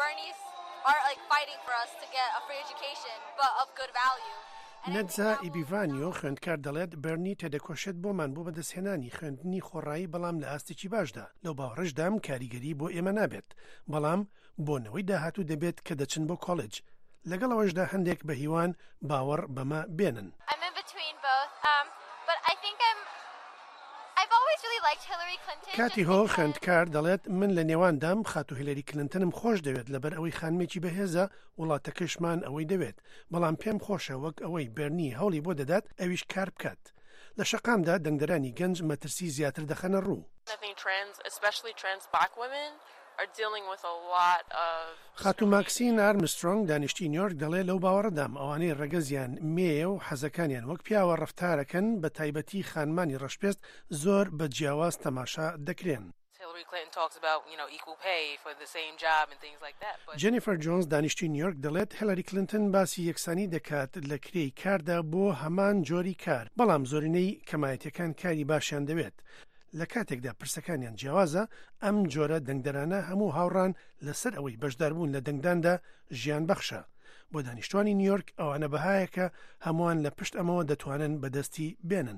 نەتزا ئیبیڤانیۆ خوێندکار دەڵێت بەرنی تێدەکۆشێت بۆمان بۆ بەدەستهێنانی خوێندنی خۆڕایی بەڵام لە ئاستێکی باشدا. لەو باوەڕشدام کاریگەری بۆ ئێمە نابێت، بەڵام بۆنەوەی داهاتوو دەبێت کە دەچن بۆ کۆڵێج. لەگەڵەوەشدا هەندێک بە هیوان باوەڕ بەمە بێنن. کاتی هۆ خوێندکار دەڵێت من لە نێواندام خاتو هیلەری کلنتنم خۆش دەوێت لەبەر ئەوەی خانمێکی بەهێزە وڵاتەکەشمان ئەوەی دەوێت، بەڵام پێم خۆشە وەک ئەوەی بەرنی هەوڵی بۆ دەدات ئەویش کار بکات. لە شەقامدا دەنگدەرانی گەنج مەترسی زیاتر دەخەنە ڕوو. خاتو ماکسین ئارمسترۆنگ دانیشتی نیویۆرک دەڵێ لەو باوەڕەدام ئەوانەی ڕەگەزیان مێیە و حەزەکانیان وەک پیاوە ڕەفتارەکەن بە تایبەتی خانمانی ڕەشپێست زۆر بە جیاواز تەماشا دەکرێن. Hillary Clinton talks about, equal pay for the same job and things like that. But جينيفر جونز دانیشتوی نیویۆرک دەڵێت هیلاری کلنتن باسی یەکسانی دەکات لە کرێی کاردا بۆ هەمان جۆری کار، بەڵام زۆرینەی کەمایەتیەکان کاری باشیان دەوێت. لە کاتێکدا پرسەکانیان جیاوازە، ئەم جۆرە دەنگدەرانە هەموو هاوڕان لەسەر ئەوەی بەشداربوون لە دەنگداندا ژیان بەخشە. بۆ دانیشتوانی نیویۆرک ئەوانە بەهایەکە هەمووان لە پشت ئەمەوە دەتوانن بەدەستی بێنن.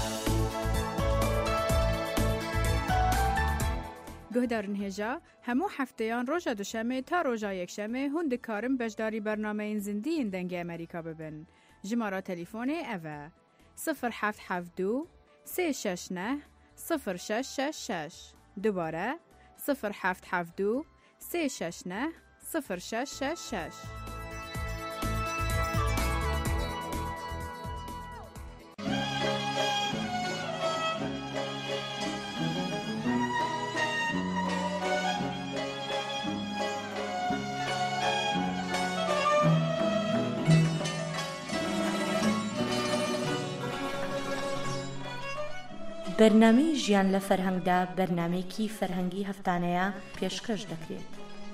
گۆدارن هێژا هەموو هەفتەیان ڕۆژە دوشەمێ تا ڕۆژە یەکشەمێ هون دikarin بەشداری بەرنامەین زیندیین دەنگی ئەمریکا ببن. ژمارە تەلیفۆنێ ئەڤە 0772 369 0666 دوبارە 0772 369 0666. بەرنامەی ژیان لە فەرهەنگدا بەرنامەیەکی فەرهەنگی هەفتانەیە پێشکەش دەکرێت.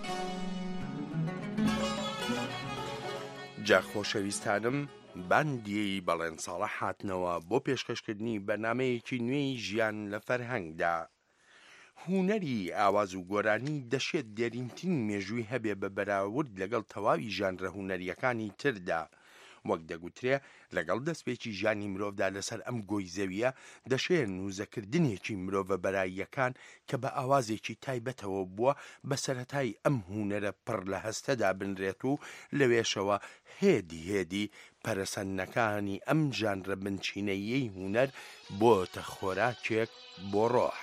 جا خۆشەویستانم باندی بەڵێن ساڵە هاتنەوە بۆ پێشکەشکردنی بەرنامەیەکی نوێی ژیان لە فەرهەنگدا. هونەری ئاواز و گۆرانی دەشێت دێرینترین مێژووی هەبێ بە بەراورد لەگەڵ تەواوی ژانرە هونەریەکانی تردا. وەک دەگوترێ لەگەڵ دەستپێکی ژیانی مرۆڤدا لەسەر ئەم گۆی زەویە دەشێت نووزەکردنێکی مرۆڤە بەراییەکان کە بە ئاوازێکی تایبەتەوە بووە بە سەرەتای ئەم هونەرە پڕ لە هەستەدا بنرێت و لەوێشەوە هێدی پەرەسەندنەکانی ئەم ژانرە بنچینەیەی هونەر بۆتە خۆراکێک بۆ ڕۆح.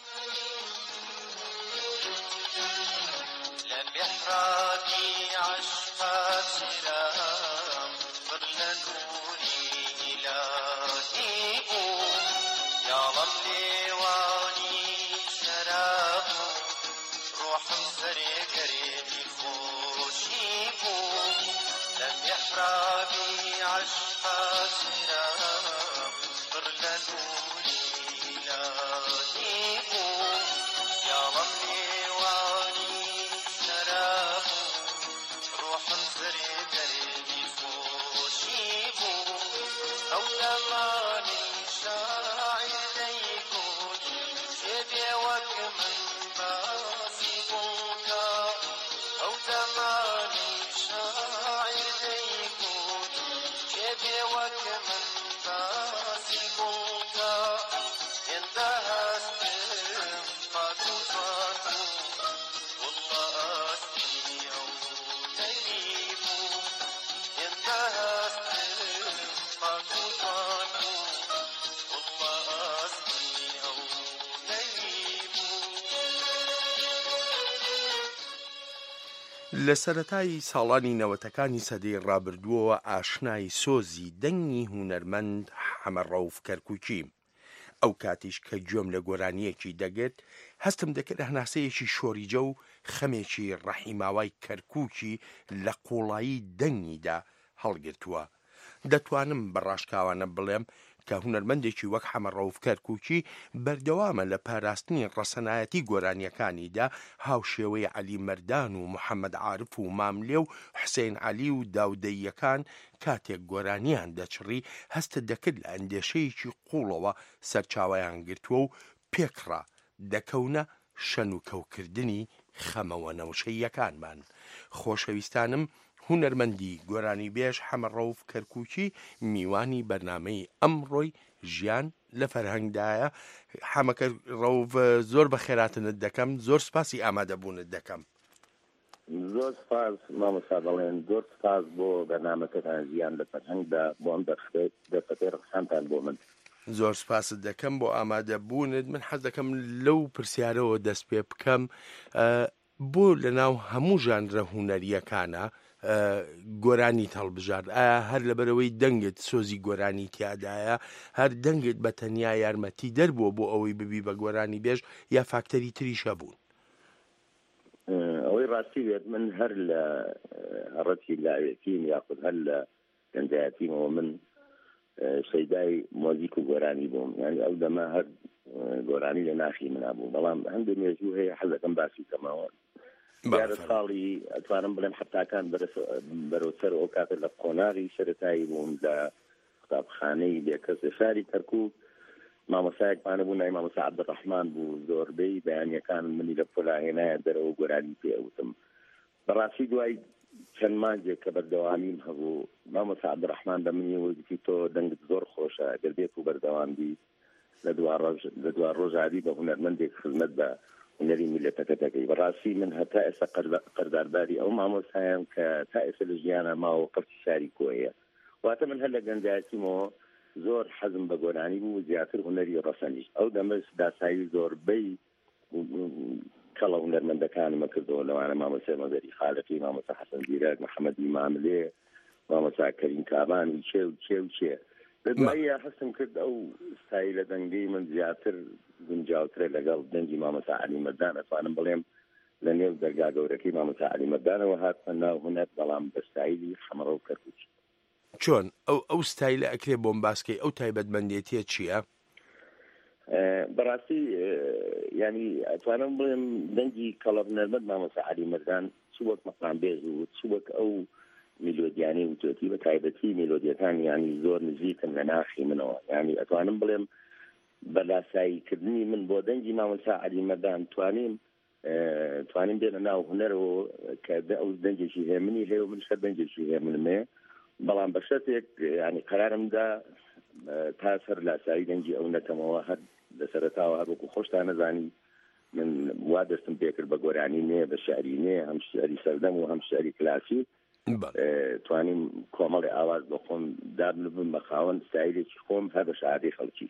لە سەرەتای ساڵانی نەوەتەکانی سەدەی ڕابردووەوە ئاشنای سۆزی دەنگی هونەرمەند حەمەڕەوف کەرکووکی. ئەو کاتیش کە گوێم لە گۆرانیەکی دەگرت هەستم دەکرد هەناسەیەکی شۆریجە و خەمێکی ڕەحیماوای کەرکووکی لە قوڵایی دەنگیدا هەڵگرتووە. دەتوانم بەڕاشکاوانە بڵێم کە هونەرمەندێکی وەک حەمەڕەوف کەرکووکی بەردەوامە لە پاراستنی ڕەسەنایەتی گۆرانیەکانیدا هاوشێوەی عەلی مەردان و محەممەد عارف و ماملێ و حوسێن عەلی و داودەیەکان کاتێک گۆرانیان دەچڕی هەستە دەکرد لە ئەندێشەیەکی قوڵەوە سەرچاوەیان گرتووە و پێکڕا دەکەونە شەن و کەوکردنی خەمەوە نەوشەیەکانمان. خۆشەویستانم هونەرمەندی گۆرانی بێژ حەمەڕەوف کەرکووکی میوانی بەرنامەی ئەمڕۆی ژیان لە فەرهەنگدایە. حەمەڕەوف زۆر بە خێراتنت دەکەم، زۆر سپاسی ئامادەبوونت دەکەم. زۆر سپاس مامۆستا دەڵێن، زۆر سپاس بۆ بەرنامەکەتان ژیان لە فەرهەنگدا بۆ ئەم دەرفەتەی ڕقسانتان بۆ من. زۆر سپاست دەکەم بۆ ئامادەبوونت. من حەز دەکەم لەو پرسیارەوە دەست پێ بکەم، بۆ لەناو هەموو ژانرە هونەریەکانە گۆرانی هەڵبژارد؟ ئایا هەر لەبەرەوەی دەنگت سۆزی گۆرانی تیادایە، هەر دەنگت بە تەنیا یارمەتی دەربووە بۆ ئەوەی ببی بە گۆرانی بێژ، یا فاکتەری تریشە بوون؟ ئەوەی ڕاستی بێت من هەر لە ڕەتی لاوێتیم یاخود هەر لە گەنجایەتیمەوە من سەیدای مۆزیک و گۆرانی بووم یعنی ئەو دەما هەر گۆرانی لە ناخی منابوو بەڵام هەندێک مێژوو هەیە حەزەکەم باسی کەمەوە یارە ساڵی ئەتوانم بڵێم حتاکان بەرەوسەر ئەو کاتە لە قۆناغی سەرەتایی بووم لە قوتابخانەی بێکەس لە شاری کەرکووک مامۆسایەکمانە بوو ناوی مامۆسا عەبدوڕەحمان بوو زۆربەی بەیانیەکان منی لە پۆلاهێنایە دەرەوە گۆرانی پێوتم بەڕاستی دوای چەند مانجێک کە بەردەوامیم هەبوو مامۆسا عەبدوڕەحمان بە منی وتی تۆ دەنگت زۆر خۆشە ئەگەر بێت و بەردەوام بی لە دوار ڕۆژادی بە هونەرمەندێک خزمەت بە هونەری میلەتەکە دەکەی بەڕاستی من هەتا ئێستا قەردارباری ئەو مامۆسایەم کە تا ئێستا لە ژیانە ماوە قەرچی شاری کۆیە واتە من هەر لە گەنجایەتیمەوە زۆر حەزم بە گۆرانی بوو زیاتر هونەری ڕەسەنیش ئەو دەمەش داسایی زۆربەی کەڵە هونەرمەندەکانمە کردەوە لەوانە مامۆسای مەزەری خالقی مامۆسا حەسەن زیرەک محەممەدی ماملێ مامۆسا کەریم کابان و چێ لە دواییە هەستم کرد ئەو ستایلە دەنگەی من زیاتر گونجاوترە لەگەڵ دەنگی مامۆسا عەلی مەردان ئەتوانم بڵێم لە نێو دەرگا گەورەکەی مامۆسا عەلی مەردانەوە هاتمە ناو هونەر بەڵام بە ستایلی خەمەڕە و کەرکووک چۆن ئەو ستایلە ئەکرێ بۆم باسکەی ئەو تایبەتمەندێتیە چییە؟ بەڕاستی ینی ئەتوانم بڵێم دەنگی کەڵە هونەرمەند مامۆسا عەلی مەردان چ وەک مەقامبێز و چ وەک ئەو میلۆدیانی وتۆتی بە تایبەتی میلۆدیەکان ینی زۆر نزیکن لە ناخی منەوە ینی ئەتوانم بڵێم بەلاساییکردنی من بۆ دەنگی مامۆسا عەلی مەردان توانیم بێنە ناو هونەرەوە کە ئەو دەنگێکی هەیە منی هەیە و من شەر دەنگێکی هەیە منمێ بەڵام بە شەتێک ینی قەرارمدا تا سەر لاسایی دەنگی ئەو نەکەمەوە هەر لە سەرەتاوە هەروەکو خۆشتان نەزانی من وا دەستم پێکرد بە گۆرانی نێ بە شعری نێ هەم شعری سەردەم و هەم شعری کلاسی توانیم کۆمەڵی ئاواز بە خۆم دابنبم بە خاوەن ستایلێکی خۆم هەر بە شعری خەڵکی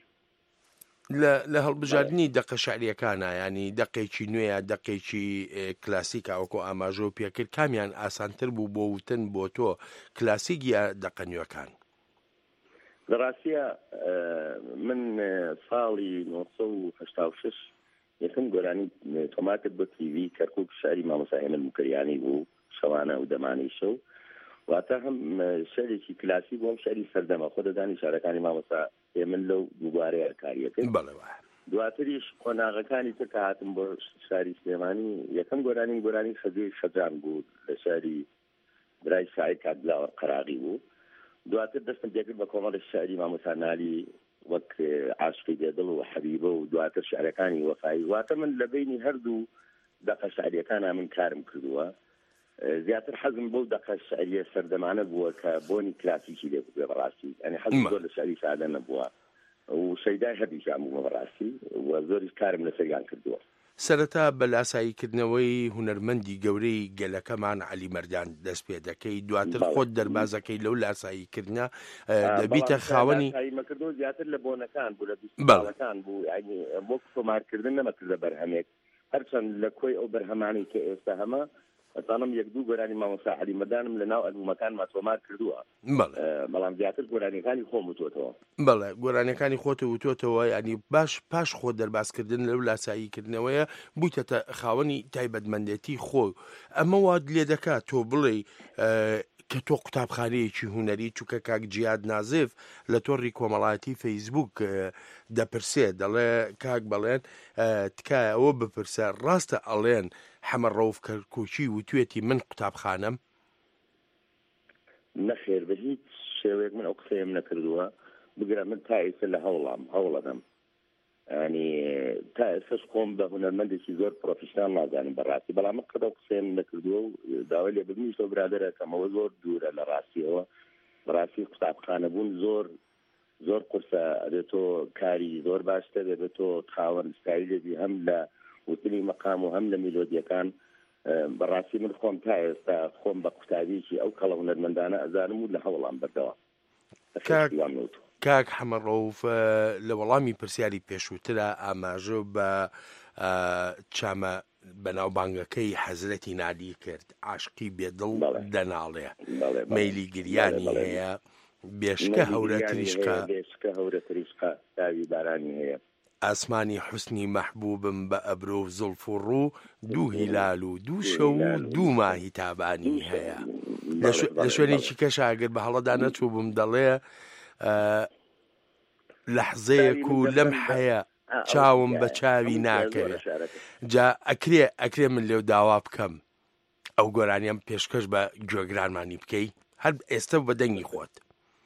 لە هەڵبژاردننی دەقە شعریەکانە ینی دەقێکی نوێیە دەقێکی کلاسیکا وەکو ئاماژە و پێکرد کامیان ئاسانتر بوو بۆ وتن بۆ تۆ کلاسیک یا دەقە نوێەکان لە ڕاستیە من ساڵی 1986 یەکەم گۆرانی تۆماکرد بە تیڤی کەرکووک شاری مامۆسا ئێمن موکریانی بوو شەوانە و دەمانی شەو واتە هەم شەرێکی کلاسی بووم شەری سەردەمە خۆ دەدانی شارەکانی مامۆسا ئێمن لەو دووبارەیە کاریەکەی دواتریش قۆناغەکانی تر کە هاتم بۆ شاری سلێمانی یەکەم گۆرانی خەزی خەجان بوو لە شاری برای شاعیر کابلاوە قەراغی بوو دواتر دەستم پێکرد بە کۆمەڵی شعری مامۆسا نالی وەک عاشقی بێدڵ و حەبیبە و دواتر شعرەکانی وەفایی واتە من لە بینی هەردوو دەقە شعریەکانە من کارم کردووە زیاتر حەزم بۆ دەقە شعریە سەردەمانە بووە کە بۆنی کلاسیکی لێ بووێ بەڕاستی ینی حەزم زۆر لە شعری سادە نەبووە و شەیدای هەردووشیان بوومە بەڕاستی و زۆریش کارم لەسەریان کردووە سەرەتا بە لاساییکردنەوەی هونەرمەندی گەورەی گەلەکەمان عەلی مەردان دەست پێ دەکەی دواتر خۆت دەربازەکەی لەو لاساییکردنە دەبیتە خاوەنی مەکردەوە زیاتر لە بۆنەکان بوو لە بیستاڵەکان بوو ینی بۆ تۆمارکردن نەمەکردە بەرهەمێک هەرچەند لە کۆی ئەو بەرهەمانی کە ئێستا هەمە ئەتانم یەک دوو گۆرانی مامۆسا عەلی مەردانم لە ناو ئەلبومەکان ماتۆمار کردووە بەڵام زیاتر گۆرانیەکانی خۆم وتۆتەوە بەڵێ گۆرانیەکانی خۆت وتۆتەوە ینی پاش خۆ دەربازکردن لەو لاساییکردنەوەیە بوویتە خاوەنی تایبەتمەندێتی خۆ ئەمە وات لێ دەکات تۆ بڵێ کە تۆ قوتابخانەیەکی هونەری چووکە کاک جیاد نازف لە تۆڕی کۆمەڵایەتی فەیسبوک دەپرسێ دەڵێ کاک بەڵێن تکایە ئەوە بپرسە ڕاستە ئەڵێن حەمە ڕەوف کەرکووکی وتوێتی من قوتابخانەم نەخێر بە هیچ شێوەیەک من ئەو قسەیەم نەکردووە بگرە من تا ئێستا لە هەوڵەدەم ینی تا ئێستاش خۆم بە هونەرمەندێکی زۆر پرۆفیشنال نازانم بەڕاستی بەڵام من قەت ئەو قسەیەم نەکردووە و داوای لێ ببینیشەوە برادەرەکەمەوە زۆر دوورە لە ڕاستیەوە بەڕاستی قوتابخانە بوون زۆر قورسە ئەبێتۆ کاری زۆر باشتر دەبێتۆ خاوەن ستایلێکی هەم لە وتنی مەقام و هەم لە میلۆدیەکان بەڕاستی من خۆم تا ئێستا خۆم بە قوتابیکی ئەو کەڵە هونەرمەندانە ئەزانم و لە هەوڵام بەردەوە کاک حەمە ڕەوف لە وەڵامی پرسیاری پێشووترە ئاماژە بە چامە بەناوبانگەکەی حەزرەتی نادی کرد عاشقی بێدڵ دەناڵێ مەیلی گریانی هەیە بێشکە هەورە تریشقە داوی بارانی هەیە ئاسمانی حوسنی مەحبوبم بە ئەبرۆ و زولف و ڕوو دوو هیلال و دوو شەو و دوو ماهی تابانی هەیە لە شوێنێکی کەش ئەگەر بە هەڵەدا نەچوو بم دەڵێ لەحزەیەک و لەم حەیە چاوم بە چاوی ناکەوێت جا ئەکرێ من لێو داوا بکەم ئەو گۆرانیان پێشکەش بە گوێگرانمانی بکەی هەر ئێستا بە دەنگی خۆت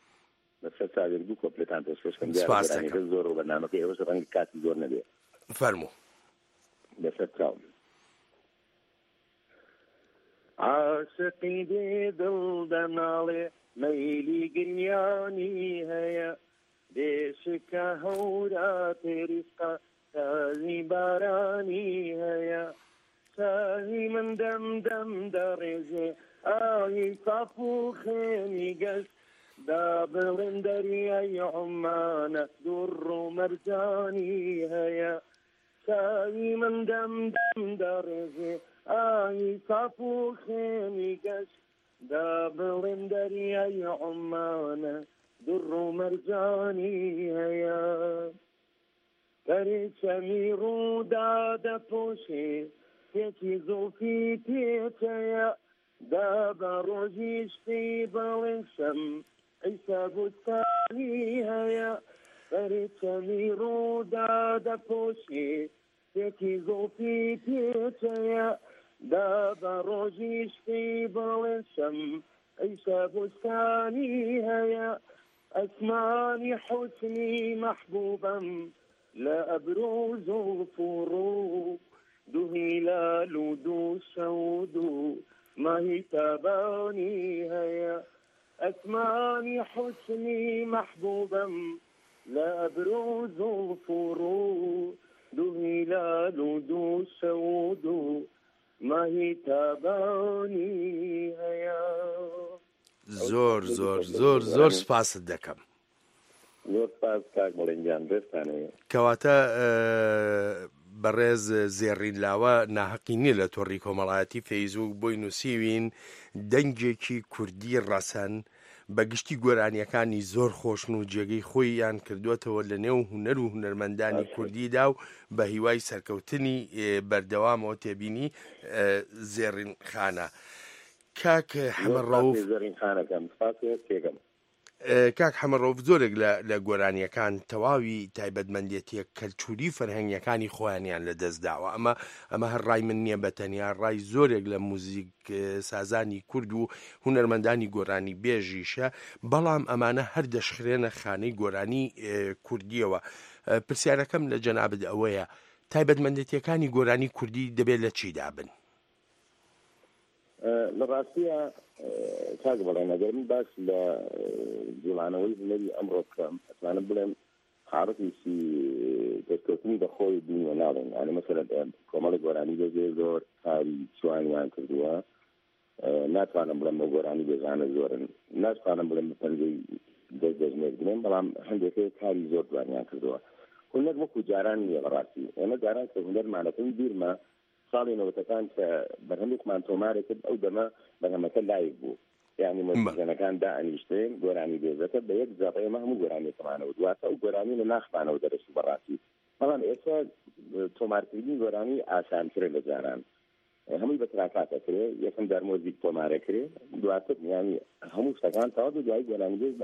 زۆر بەنامەکە ئێوە ڕەنگی کاتی زۆر نەبێ فەرموو لەسەر چاوم عاشقی دێ دڵ دەناڵێ مەیلی گریانی هەیە دێشکە هەورا تێریسقا تازی بارانی هەیە چاوی من دەم دەڕێژێ ئاوی ساف و خێنی گەشت دا بڵێن دەریای عومانە دوڕ و مەرجانی هەیە چاوی من دەم دەڕێژێ ئاوی ساف و خێنی گەشت دا بڵێن دەریای عومانە دوڕ و مەرجانی هەیە پەرچەمی ڕوودا دەپۆشێ تێکی زۆفی پێچەیە دا بە ڕۆژی شتی بڵێن شەم ئەیسا بوستانی هەیە پەرچەمی ڕوودا دەپۆشێ تێکی زۆفی پێچەیە دا بە ڕۆژی شتی بڵێن شەم ئەیسا بوستانی هەیە ئەسمانی حوسنی مەحبوبم لە ئەبرۆز و فوڕوو دوو هیلال و دوو شەود و ماهی تابانی هەیە ئەسمانی حوسنی مەحبوبم لە ئەبرۆز و فوڕوو دوو هیلال و دوو شەود و ماهی تابانی هەیە زۆر زۆر زۆر زۆر سپاست دەکەم زۆر سپاس کاک مەڵێنجان دەستانەیە کەواتە بەڕێز زێڕین لاوە ناحەقی نییە لە تۆڕی کۆمەڵایەتی فەیسبوک بۆی نووسیوین دەنگێکی کوردی ڕەسەن بەگشتی گۆرانیەکانی زۆر خۆشن و جێگەی خۆیان کردوێتەوە لە نێو هونەر و هونەرمەندانی کوردیدا و بە هیوای سەرکەوتنی بەردەوامەوە تێبینی زێڕین خانە کاک حەمەڕەوف کاک حەمەڕەوف زۆرێک لە گۆرانیەکان تەواوی تایبەتمەندێتیە کەلتوری فەرهەنگیەکانی خۆیانیان لە دەستداوە ئەمە هەر ڕای من نییە بەتەنیا ڕای زۆرێک لە موزیک سازانی کورد و هونەرمەندانی گۆرانی بێژیشە بەڵام ئەمانە هەر دەشخرێنە خانەی گۆرانی کوردیەوە پرسیارەکەم لە جەنابەت ئەوەیە تایبەتمەندێتیەکانی گۆرانی کوردی دەبێت لە چیدا بن لە ڕاستیە کاک بەڵێن ئەگەر من باس لە جوڵانەوەی هونەری ئەمڕۆ بکەم ئەتوانم بڵێم حاڵەتێکی دەستکەوتنی بەخۆی بوونیوە ناڵێن یانە مەسەلەن کۆمەڵی گۆرانی بێژێ زۆر کاری چوانیان کردووە ناتوانم بڵێم بە گۆرانی بێژانە زۆرن ناتوانم بڵێم بە پەنجەی دەستدەژمێر بنێن بەڵام هەندێکەیە کاری زۆر دوانیان کردووە هونەر وەکو جاران نییە بە ڕاستی ئێمە جاران کە هونەرمانەکەی بیرمە ساڵی نەوەتەکان کە بەرهەمێکمان تۆمارە کرد ئەو دەمە بەرهەمەکە لایڤ بوو یعنی مۆزیکەنەکان دائەنیشتێن گۆرانی بێزەکە بە یەک جاڕ ئێمە هەموو گۆرانیەکەمانەوە دواتە ئەو گۆرانی لە ناخمانەوە دەرەچوو بەڕاستی بەڵام ئێستا تۆمارکردنی گۆرانی ئاسانترە لە جاران هەمووی بە تراکاتەکرێ یەکەم دەرمۆزیک تۆمارەکرێ دواتر یعنی هەموو شتەکان تەواو دوای گۆرانی بێز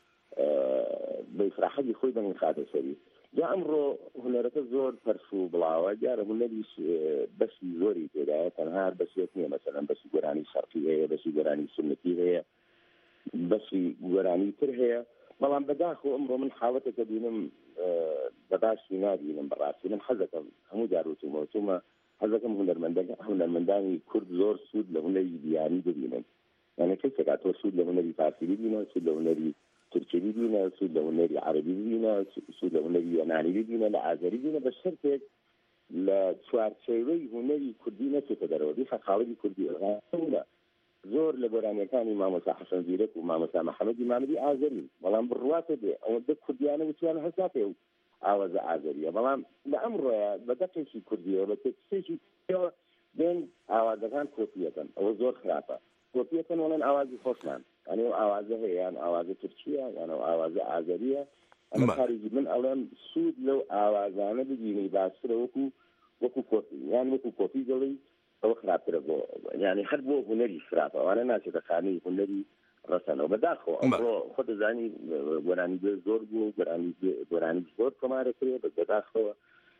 بە ئیفراحەتی خۆی بەنی خاتە سەری جا ئەمڕۆ هونەرەکە زۆر پەرس و بڵاوە دیارە هونەریش بەشی زۆری تێدایە تەنها بەشێک نییە مەسەلەن بەشی گۆرانی شەرقی هەیە بەشی گۆرانی سنەتی هەیە بەشی گۆرانی تر هەیە بەڵام بەداخۆ ئەمڕۆ من حاڵەتەکە بینم بەباشی نابینم بەڕاستی من حەزەکەم هەموو جاروتومە حەزەکەم هونەرمەندانی کورد زۆر سوود لە هونەری بیانی ببینن یعنی کەسێکا تۆ سوود لە هونەری فارسی ببینە سوود لە هونەری ترکی ببینە سوود لە هونەری عەرەبی ببینە سوود لە هونەری یۆنانی ببینە لە ئازەری ببینە بە شەرتێک لە چوارچێوەی هونەری کوردی نەچێتە دەرەوە دیخە خاڵەتی کوردی ئەغاە زۆر لە گۆرانیەکانی مامۆستا حەسەن زیرەک و مامۆستا مەحەمەدی مامەدی ئازەری بەڵام بڕواتە دێ ئەوە دە کوردیانە وتیان هەساتێ و ئاوازە ئازەریە بەڵام لە ئەمڕۆیە بە دەقێکی کوردیەوە بە تێکسێکی بێن ئاوازەکان کۆپیەکەن ئەوە زۆر خراپە کۆپیەکەن وەڵێن ئاوازی خۆشمان ئەنێ ئاوازە هەیە یان ئاوازە تورکیە یان ئاوازە ئازەریە ئەمە خارجی من ئەڵێم سوود لەو ئاوازانە ببینی باشترە وەکو کۆپی یان وەکو کۆپی دەڵی ئەوە خراپترە بۆ یعنی هەر بۆ هونەری خراپە ئەوانە ناچێتە خانەی هونەری ڕەسەنەوە بەداخەوە ئەمڕۆ خۆ دەزانی گۆرانی بێ زۆر بوو گۆرانی زۆر کۆمارە کرێ بەداخەوە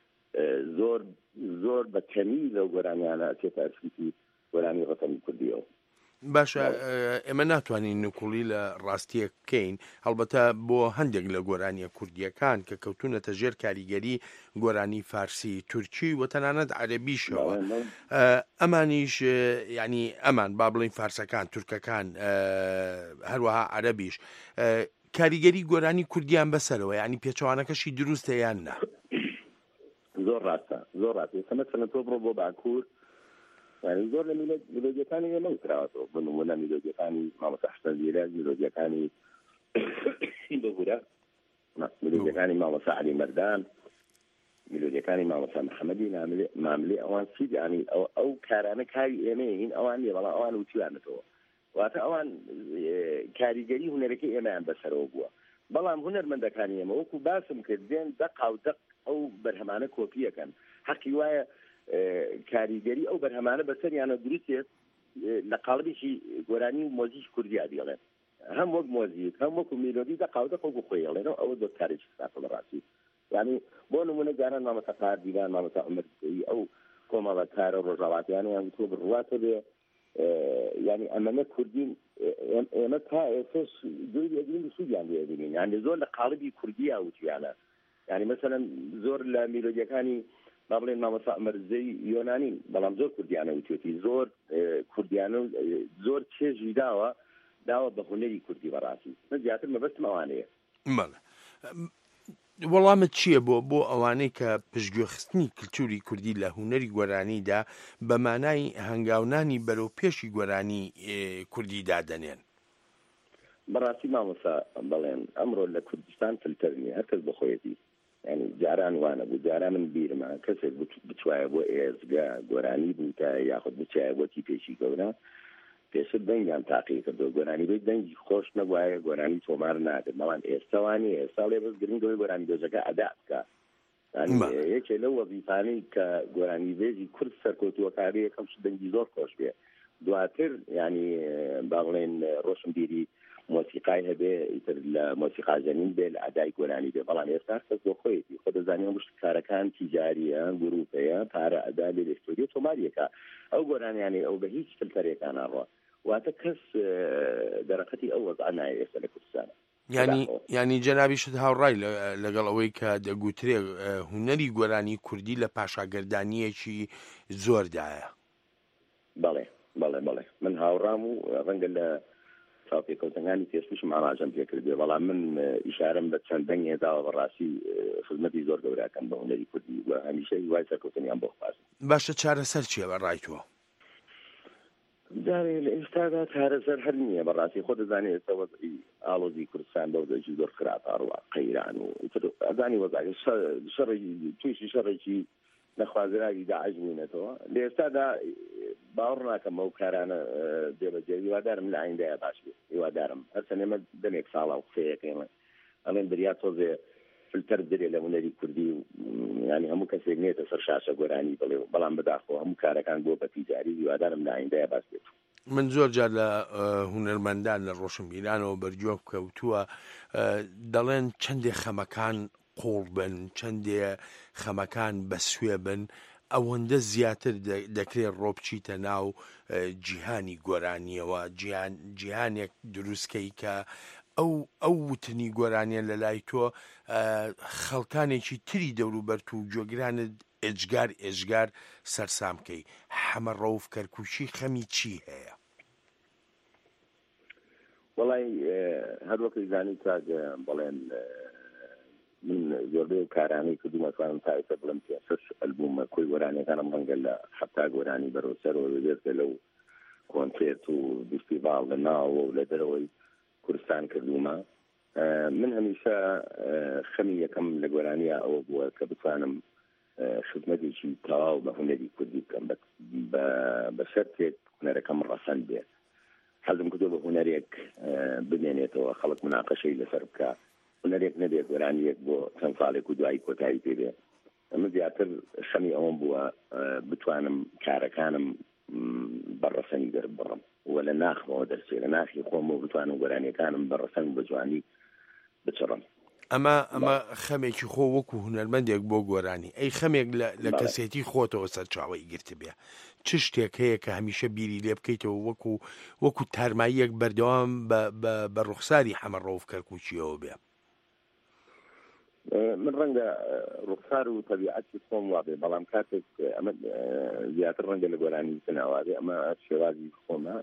زۆر بە کەمی لەو گۆرانیانە ئەچێتە ئەرفیتی گۆرانی ڕەسەنی کوردیەوە. باشە ئێمە ناتوانین نوکوڵی لە ڕاستیە بکەین هەڵبەتە بۆ هەندێک لە گۆرانیە کوردیەکان کە کەوتونەتە ژێر کاریگەری گۆرانی فارسی تورکی و تەنانەت عەرەبیشەوە ئەمانیش ینی ئەمان با بڵین فارسەکان تورکەکان هەروەها عەرەبیش کاریگەری گۆرانی کوردیان بەسەرەوە ینی پێچەوانەکەشی دروستە یان نا؟ زۆر ڕاستە زۆر ڕاستە سەمەت تۆ بڕۆ بۆ باکوور يعني زۆر لە میلۆدیەکانی ئێمە وتراوەتەوە بنمونە میلۆدیەکانی مامۆستا حەسەن زیرەک میلۆدیەکانی بەهورە میلۆدیەکانی مامۆستا عەلی مەردان میلۆدیەکانی مامۆستا محەممەدی ماملێ ئەوان چیت ینی ئەو کارانە کاری ئێمەین ئەوان نیە بەڵام ئەوان وتیوانێتەوە واتە ئەوان کاریگەری هونەرەکەی ئێمەیان بەسەرەوە بووە بەڵام هونەرمەندەکانی ئێمە وەکو باسم کرد دێن دەق ئەو بەرهەمانە کۆپیەکەن حەقی وایە کاریگەری ئەو بەرهەمانە بەسەریانە دروستێت لە قاڵبێکی گۆرانی و مۆزیش کوردیا دێڵێن هەم وەک مۆزیک هەم وەکو میلۆدی دەقاوتە خۆکو خۆیڵێنەوە ئەوە زۆر کارێکی ساقە لە ڕاستی یعنی بۆ نمونە جاران مامۆستا قاردیگان مامۆستا عومەرکوێی ئەو کۆمەڵە کارە ڕۆژاواتیانیان تۆ بڕواتە بێ یعنی ئەمەنە کوردین ئێمە تا ئێسش دوی ئەدین سوودیان لێبینین یعنی زۆر لە قاڵبی کوردیا وتیانە یعنی مەسەلەن زۆر لە میلۆدیەکانی با بڵێن مامۆستا مەرزەی یۆنانی بەڵام زۆر کوردیانە وتوێتی زۆر کوردیانە زۆر چێژی داوە بە هونەری کوردی بەڕاستی من زیاتر مەبەستم ئەوانەیە. بەڵێ وەڵامت چییە بۆ ئەوانەی کە پشتگوێخستنی کلتوری کوردی لە هونەری گۆرانیدا بە مانای هەنگاونانی بەرەو پێشی گۆرانی کوردی دادەنێن؟ بەڕاستی مامۆستا بەڵێن ئەمڕۆ لە کوردستان فلتەر نیە هەر کەس بخۆیەتی يعني جاران وانە بوو جاران من بیرمە کەسێک بچوایە بۆ ئێزگا گۆرانی بوو تا یاخود بچایە بۆتی پێشی گەورە پێشت دەنگیان تاقی کردەوە گۆرانی بێت دەنگی خۆش نەبوایە گۆرانی تۆمار ناکرد بەڵام ئێستاوانی ئێستا لێ بەس گرنگەوەی گۆرانی دۆزەکە ئەدا بکە یەکێ لەو وەزیفانەی کە گۆرانی بێژی کورد سەرکەوتووەکاری یەکەم دەنگی زۆر خۆش بێ دواتر ینی با بڵێن ڕۆشنبیری مۆسیقای هەبێ ئیتر لە مۆسیقا زەنین بێ لە ئەدای گۆرانی بێ بەڵام ئێستا کەس بۆ خۆیەتی خۆ دەزانێ مشت کارەکان تیجاریە گروپەیە پارە ئەدا لێ لێستۆریە تۆماریەکە ئەو گۆرانیانی ئەو بە هیچ فلتەرێکان ناڕوە واتە کەس دەرەقەتی ئەو وەزع نایە ئێستا لە کوردستانە ینی جەنابیشت هاوڕای لەگەڵ ئەوەی کە دەگوترێ هونەری گۆرانی کوردی لە پاشاگەردانیەکی زۆردایە. بەڵێ من هاوڕام و ڕەنگە لە پێکەوتەکانی پێشویشم ئاماژەم پێ کردێ بەڵام من ئیشارەم بە چەند دەنگێداوە بەڕاستی خزمەتی زۆر گەوراکەم بە هونەری کوردی و هەمیشەی وای سەرکەوتنیان بۆ خواستم. باشە چارەسەر چییە بەڕای تۆ؟ جارێ لە ئێستادا چارەسەر هەر نییە بەڕاستی خۆ دەزانێت ئێستا وەزعی ئاڵۆزی کوردستان بەوزەی زۆر خراپەڕوە قەیران و ئەزانی وەزعی تویشی شەڕێکی نەخوازراوی داعش بوونەتەوە لە ئێستادا باوەڕ ناکەم ئەو کارانە دێبەجێ هیوادارم لە ئایندەیە باش بێت هیوادارم هەرچەند ئێمە دەمێک ساڵا و قسەیەکەیمە ئەڵێن بڕیا تۆزێ فلتەر درێ لە هونەری کوردی و ینی هەموو کەسێک نێتە سەر شاشە گۆرانی بڵێ بەڵام بەداخەوە هەموو کارەکان بۆ بە تیجاری هیوادارم لە ئایندەیە باش بێت. من زۆر جار لە هونەرمەندان لە ڕۆشنبیرانەوە بەرجۆ کەوتووە دەڵێن چەندێ خەمەکان قوڵ بن چەندێ خەمەکان بە سوێ بن ئەوەندە زیاتر دەکرێت ڕۆبچیتە ناو جیهانی گۆرانیەوە جیهانێک دروستکەی کە ئەو وتنی گۆرانیە لە لای تۆ خەڵکانێکی تری دەوروبەرت و جۆگرانت ئێجگار سەرسامکەی حەمە ڕەوف کەرکووشی خەمی چی هەیە؟ وەڵای هەروەکەی زانی کاک بڵێن من زۆربەی کارانەی کردومەتوانم تا ئێستا بڵێم پێ6 ئەلبومە کۆی گۆرانیەکانم ڕەنگە لە حەفتا گۆرانی بەرەوسەرەوە دێتکە لەو کۆنسێرت و فیستیڤاڵ لە ناوەوە و لە دەرەوەی کوردستان کردومە. من هەمیشە خەمی یەکەم لە گۆرانیە ئەوە بووە کە بتوانم خزمەتێکی تەواو بە هونەری کوردی بکەم بە شەرتێک هونەرەکەم ڕەسەن بێت حەزم کردو بە هونەرێک بمێنێتەوە خەڵک مناقەشەی لەسەر بکە هونەرێک نەبێت گۆرانیەک بۆ چەند ساڵێک و دوایی کۆتایی پێ بێت ئەمە زیاتر خەمی ئەوم بووە بتوانم کارەکانم بەڕەسەنی دەربڕم ولا ناخمەوە دەرچێ لە ناخی خۆمەوە بتوانم گۆرانیەکانم بە ڕەسەنگ بە جوانی بچڕم. ئەمە خەمێکی خۆ وەکو هونەرمەندێک بۆ گۆرانی ئەی خەمێک لە کەسێتی خۆتەوە سەرچاوی گرت بێ چ شتێک هەیە کە هەمیشە بیری لێ بکەیتەوە وەکو تارماییەک بەردەوام بە ڕوخساری حەمەڕۆف کەرکوچیەوە بێ؟ من ڕەنگە ڕوخسار و تەبیعەتی خۆم وابێ بەڵام کاتێک ئەمە زیاتر ڕەنگە لە گۆرانی تناوابێ ئەمە شێوازی خۆمە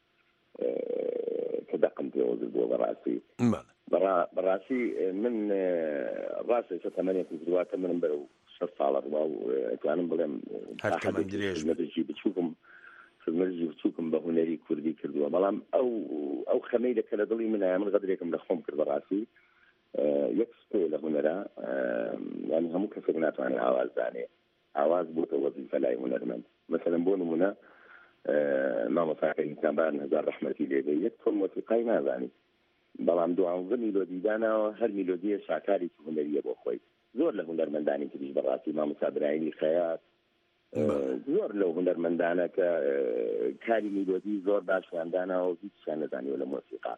کە دەقم پێوە بۆ بەڕاستی بەڕاستی من ڕاستێک تەمەنێکی زواتە منم بەرەو 6 ساڵە ڕوا و ئەتوانم بڵێم درێژی بچووکم خزمەتێکی بچووکم بە هونەری کوردی کردووە بەڵام ئەو خەمەی دەکە لە دڵی منە من غەدرێکم لە خۆم کرد بەڕاستی یەک سپێ لە هونەرە یعنی هەموو کەسێک ناتوانێت ئاواز دانێ ئاواز بۆتە وەزیفە لای هونەرمەند مەسەلەن بۆ نمونە مامۆستاکەی کامبان هەزار ڕەحمەتی لێبێ یەک تۆن مۆسیقای نازانی بەڵام 12 میلۆدی داناوە هەر میلۆدیە شاکارێکی هونەریە بۆ خۆی زۆر لە هونەرمەندانی تریش بەڕاستی مامۆستا برایلی خەیات زۆر لەو هونەرمەندانە کە کاری میلۆدی زۆر باشیان داناوە و هیچیان نەزانیوە لە مۆسیقا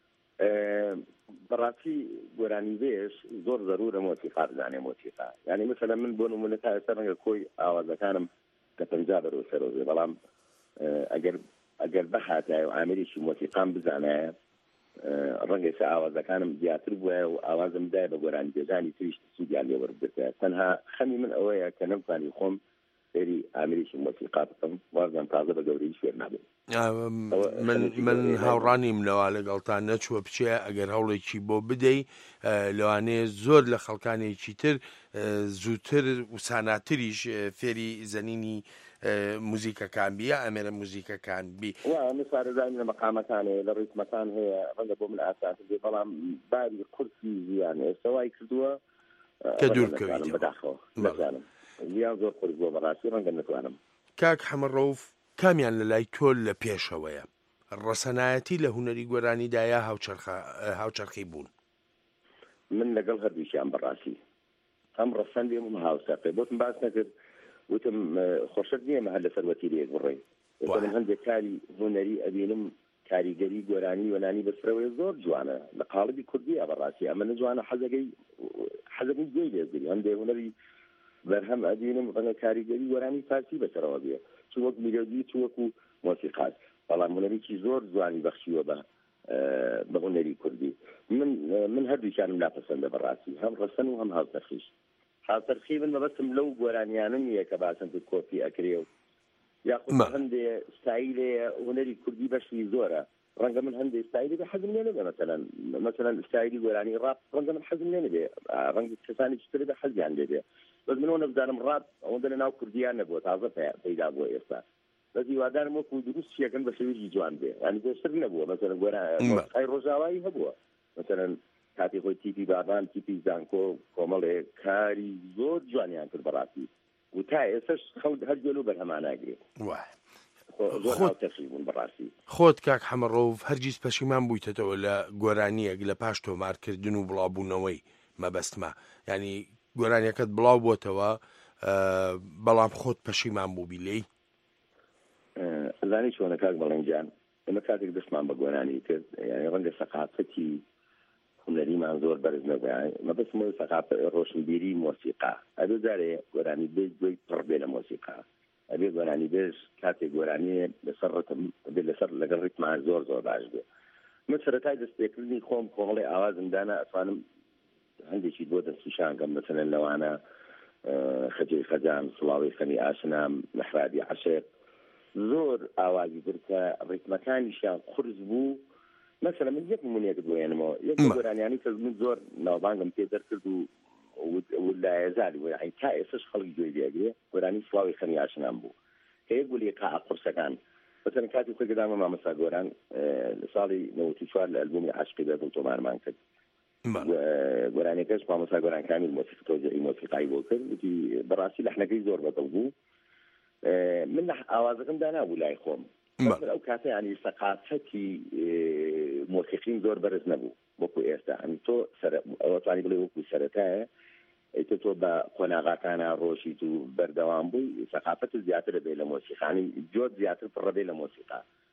بەڕاستی گۆرانی بێش زۆر ضرورە مۆسیقا بزانێ مۆسیقا یعنی مثلا من بۆ نمونە تا ئێستا ڕەنگە کۆی ئاوازەکانم کە پەنجا بەرەو سەرۆزێ بەڵام ئەگەر بەهاتایە و ئامێریشی مۆسیقام بزانایە ڕەنگە سە ئاوازەکانم زیاتر بووە و ئاوازم دای بە گۆرانی بێژانی تریش سوودیان لێ وەربگرتە تەنها خەمی من ئەوەیە کە نەمتوانی خۆم فێری ئامێریشی مۆسیقا بکەم وازم تازە بە گەورەی شوێر نابێت من هاوڕانیم لەوا لەگەڵتان نەچووە بچێ ئەگەر هەوڵێکی بۆ بدەی لەوانەیە زۆر لە خەڵکانێکی تر زووتر و ساناتریش فێری زەنینی موزیکەکان بیە ئەمێرە موزیکەکان بی سارەزانی لە مەقامەکانێ لە ڕیتمەکان هەیە ڕەنگە بۆ من ئاسانتر بێ بەڵام باری قورسی ژیان ئێستاوای کردووە کە دوورکەویت بەداخەوە نەزانم ژیان زۆر قورس بۆ بەڕاستی ڕەنگە نتوانم. کاک حەمەڕۆف کامیان لە لای تۆ لە پێشەوەیە ڕەسەنایەتی لە هونەری گۆرانیدایە هاوچەرخی بوون؟ من لەگەڵ هەردووشیان بەڕاستی هەم ڕەسەندێم و هاوسەقێ بۆتم باس نەکرد وتم خۆشت نییە هەر لەسەر وەتیرەیەک بڕێ من هەندێک کاری هونەری ئەبینم کاریگەری گۆرانی وەنانی بەسرەوەی زۆر جوانە لە قاڵبی کوردیە بەڕاستی ئەمە نەجوانە حەزەکەی گوێی لێزگری هەندێک هونەری بەرهەم ئەبینم ڕەنگە کاریگەری گۆرانی فارسی بەسەرەوە بێ چ وەک میلۆدی چ وەکو مۆسیقات بەڵام هونەرێکی زۆر جوانی بەخشیوە بە هونەری کوردی من هەردووکیانم ناپەسەندە بەڕاستی هەم ڕەسەن و هەم هاوسەرخیش هاوسەرخی من مەبەستم لەو گۆرانیانە نییە کە باسم کرد کۆپی ئەکرێ و یاخود هەندێ ستایلێ هونەری کوردی بەشی زۆرە ڕەنگە من هەندێک ستایلی بە حەزم لێ نەبێ مەسەلەن ستایلی گۆرانی ڕاپ ڕەنگە من حەزم لێ نەبێ ڕەنگە کەسانی تر بە حەزیان لێ بێ بەس منەوە نەبزانم ڕاپ ئەوەندە لە ناو کوردیان نەبووە تازە پەیدا بووە ئێستا بەس هیوادارم وەکو دروست شیەکەن بە شێوەیەکی جوان بێ ینی پێشتر نەبووە مەسەلەن گۆرانی ڕۆژاوایی هەبووە مەسەلەن کاتی خۆی تیپی بابان تیپی زانکۆ کۆمەڵێ کاری زۆر جوانیان کرد بەڕاستی و تا ئێستاش خەڵک هەر جۆلو بەرهەماناگرێت خۆت کاک حەمەڕۆف هەرگیز پەشیمان بوویتەوە لە گۆرانیەک لە پاش تۆمارکردن و بڵاوبوونەوەی مەبەستمە ینی گۆرانیەکەت بڵاو بۆتەوە بەڵام خۆت پەشیمان بوو بیلەی زانی چۆنە کاک بەڵێنجان ئەمە کاتێک دەستمان بە گۆرانی کرد یعنی ڕەنگە سەقافەتی هونەریمان زۆر بەرز نەبووە مەبەستمەوەی سەقافەت ڕۆشنبیری مۆسیقا ئەبێ جارێ گۆرانی بێت گوێی پڕ بێ لە مۆسیقا ئەبێ گۆرانی بێش کاتێک گۆرانی لەسەر لەگەڵ ڕیتمان زۆر زۆر باش بێ من سەرەتای دەستپێکردنی خۆم کۆمەڵی ئاوازم دانا ئەتوانم هەندێکی بۆ دەستیشانکەم مەسەلەن لەوانە خەجەی خەجان سڵاوی خەمی ئاشنام نەحرابی عەشێق زۆر ئاوازی برد کە ڕیتمەکانیشیان قورس بوو مەسەلەن من یەک نمونەیەکت بۆێنمەوە یەک گۆرانیانی کە من زۆر ناوبانگم پێ دەرکرد و لایەزاری وەی تا ئێستاش خەڵکی گوێی لێگرێ گۆرانی سڵاوی خەمی ئاشنام بوو کە یەک بوو لێقا قورسەکان مثلا کاتی خۆی گەدامە مامەستا گۆران لە ساڵی 94 لە ئەلبومی عاشقی بێت و تۆمارمان کرد گۆرانەکەش مامۆستا گۆران کامیل مۆسیقی تۆزیعی مۆسیقایی بۆ کرد وتی بەڕاستی لەحنەکەی زۆر بەدڵ بوو من ئاوازەکەم دانابوو لای خۆم ئەو کاتە ینی سەقافەتی مۆسیقیم زۆر بەرز نەبوو وەکو ئێستا ئەم تۆ ئەوەتوانی بڵێ وەکو سەرەتایە تۆ بە قۆناغاکانە ڕۆژیت و بەردەوام بووی سەقافەت زیاتر دەبێت لە مۆسیقانی جۆت زیاتر پڕەبێ لە مۆسیقا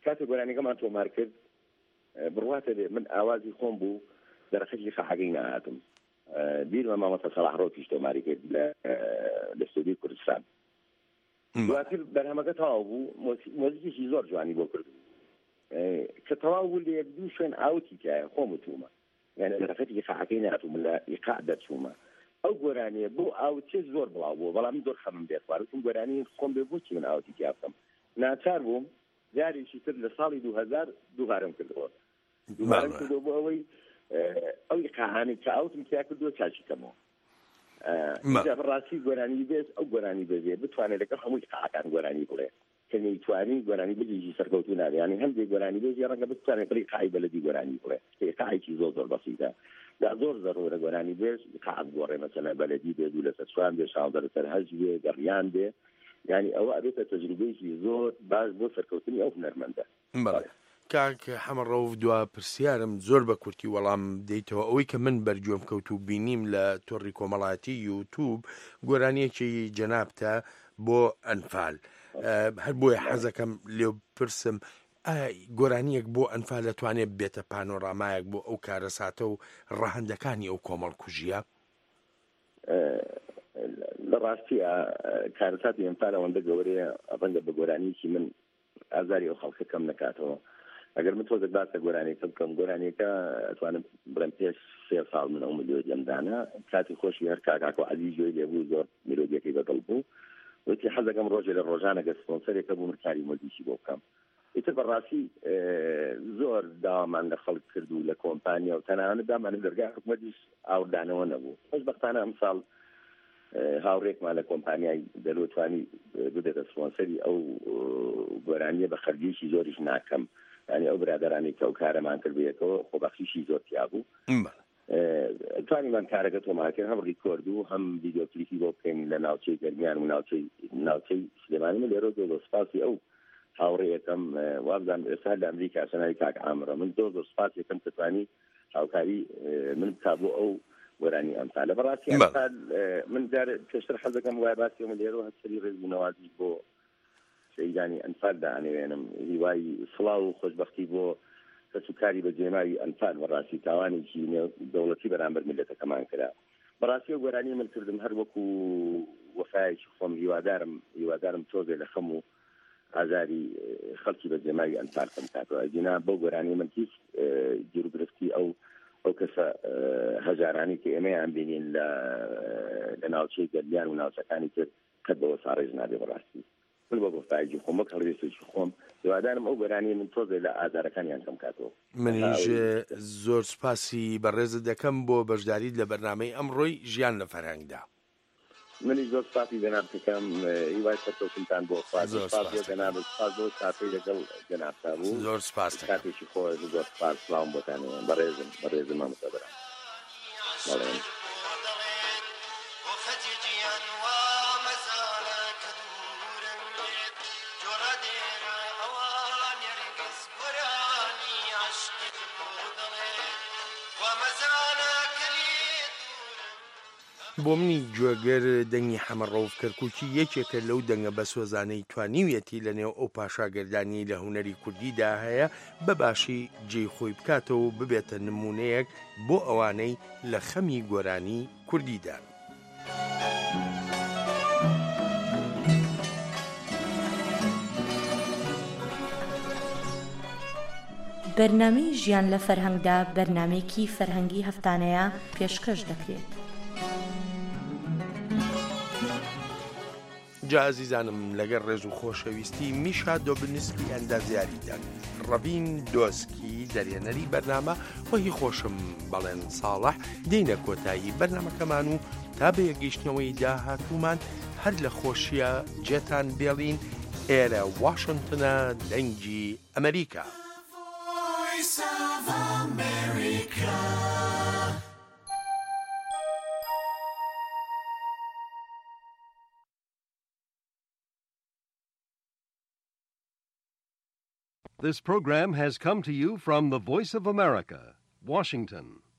کاتێک گۆرانیەکەمان تۆمار کرد بڕواتە من ئاوازی خۆم بوو دەرەخەتی خەحەکەی نەهاتم بیرمە مامەسە سەلاح ڕۆکیش تۆماری کرد لە ستۆدیۆی کوردستان دواتر بەرهەمەکە تەواو بوو مۆزیکێکی زۆر جوانی بۆ کرد کە تەواو بوو لە یەک دوو شوێن ئاوتی تایە خۆم وتومە یعنی دەرەخەتی خەحەکەی نهاتوم لە ئیقاع دەرچوومە ئەو گۆرانیە بۆ ئاوتێ زۆر بڵاو بوو بەڵام زۆر خەمم بێت خوارتم گۆرانی خۆم بێ بۆچی من ئاوتی تیا بکەم ناچار بووم جارێکی تر لە ساڵی 2000 دووبارەم کردەوە دووبارەم کردەوە بۆ ئەوەی ئەو ئیقاعانەی کە ئاوتم تیا کردووە چاچیکەمەوە بەڕاستی گۆرانی بێز ئەو گۆرانی بێزێ بتوانێت لەگەڵ هەموو ئیقاعەکان گۆرانی بڵێ کە نەیتوانی گۆرانی بجێژی سەرکەوتوو نابێ ینی هەندێک گۆرانی بێزی ڕەنگە بتوانێت بڵێ ئیقاعی بەلەدی گۆرانی بڵێ کە ئیقاعێکی زۆر زۆر بەسیطە دا زۆر زەڕۆرە گۆرانی بێز ئیقاعەت گۆڕێ مەسەلەن بەلەدی بێ دوو لەسەر سوان بێ شاڵدە لەسەر هەج بێ گەڕیان بێ یعنی ئەوە ئەبێتە تەجروبەیەکی زۆر باش بۆ سەرکەوتنی ئەو هونەرمەندە کاک حەمەڕەوف دوا پرسیارم زۆر بە کورتی وەڵام دەیتەوە ئەوەی کە من بەرگوێم کەوتو بینیم لە تۆڕی کۆمەڵاتی یوتیوب گۆرانیەکی جەنابتە بۆ ئەنفال هەر بۆیە حەزەکەم لێو پرسم گۆرانیەک بۆ ئەنفال دەتوانێت بێتە پانۆڕامایەک بۆ ئەو کارە ساتە و ڕەهەندەکانی ئەو کۆمەڵ کوژیە لە ڕاستی کارەساتی ئەنفال ئەوەندە گەورەیە ڕەنگە بە گۆرانیەکی من ئازاری ئەو خەڵکە کەم نکاتەوە ئەگەر من تۆزێک باسە گۆرانیەکە بکەم گۆرانیەکە ئەتوانم بڵێم پێش 3 ساڵ من ئەو ملۆدیەمدانە کاتی خۆشی هەر کاکاک و عەزیز جۆی لێبوو زۆر ملۆدیەکەی بەدڵ بوو وتی حەزەکەم ڕۆژێ لە ڕۆژانەگە سپۆنسەرێکە بوو من کاری مۆدیشی بۆ بکەم ئیتر بەڕاستی زۆر داوامان لە خەڵک کرد و لە کۆمپانیا و تەنانەت دامان لە دەرگای حکومەتیش ئاوردانەوە نەبوو خۆشبەختانە ئەمساڵ هاوڕێکمان لە کۆمپانیای دەلۆتوانی بدێتە سپۆنسەری ئەو گۆرانیە بە خەرجیشی زۆریش ناکەم ینی ئەو برادرانی کە ئەو کارەمان کرد بێتەوە خۆبەخشیشی زۆر تیا بوو توانیمان کارەکە تۆمارکرد هەم ڕیکۆرد و هەم ڤیدیۆ کلیپی بۆ بکەین لە ناوچەی گەرمیان و ناوچەی سلێمانی من لێرە زۆر سپاسی ئەو هاوڕێیەکەم وابزان ئێستا لە ئەمریکا سەنای کاک ئامرە من زۆر سپاسێکم کەتوانی هاوکاری من بکا بۆ ئەو گۆرانی ئەمسالە بەڕاستی ئەمسال من جارە پێشتر حەزەکەم وای باسی من لێرە هەسەری ڕێزبوونەوازی بۆ شەیدانی ئەنفال دانەوێنم هیوای سڵاو و خۆشبەختی بۆ کەسوکاری بە جێماوی ئەنفال بەڕاستی تاوانێکی دەوڵەتی بەرامبەر میلەتەکەمان کرا بەڕاستی گۆرانی من کردم هەر وەکو وەفایەکی خۆم هیوادارم تۆزێ لە خەم و ئازاری خەڵکی بە جێماوی ئەنفال کەم کاتەوە جینا بۆ گۆرانی من هیچ گیرروگرفتی ئەو کەسە هەژارانی کە ئێمەیان بینین لە ناوچەی گەردیان و ناوچەکانی تر قەت بەوە ساڕێژ نابێ بەڕاستی من بۆ بۆفایجی خۆم وەک هەڵوێستێکی خۆم هیوادارم ئەو گۆرانی من تۆزێ لە ئازارەکانیان کەم کاتەوە منیش زۆر سوپاسی بەڕێزت دەکەم بۆ بەشداریت لە بەرنامەی ئەمڕۆی ژیان لە فەرهەنگدا منی زۆر سپاسی جەناب دەکەم هیوای سەرکەوتنتان بۆ سپاس جەناب سپاس بۆ کاتەی لەگەڵ جەنابتا بوو زۆر سپاس کاتێکی خۆش زۆر سپاس سڵام بۆتانەوە بەڕێزم مامۆستا بەڕێم بۆ منی گوێگەر دەنگی حەمەڕەوف کەرکووکی یەکێکە لەو دەنگە بە سۆزانەی توانیویەتی لە نێو ئەو پاشاگەردانی لە هوەری کوردیدا هەیە بەباشی جێی خۆی بکاتەوە و ببێتە نمونەیەک بۆ ئەوانەی لە خەمی گۆرانی کوردیدان. بەرنامەی ژیان لە فەرهەنگدا بەرنامەیەکی فەرهەنگی هەفتانەیە پێشکەش دەکرێت. جا عزیزانم لەگەر ڕێز و خۆشەویستی میشا دۆبنسکی ئەندازیاریدان ڕەبین دۆسکی دەرێنەری بەرنامە خۆی خۆشم بەڵێن ساڵح دێنە کۆتایی بەرنامەکەمان و تا بە یەگەیشتنەوەی داهاتوومان هەر لە خۆشیە جێتان بێڵین ئێرە واشنگتنە دەنگی ئەمریکا. This program has come to you from the Voice of America, Washington.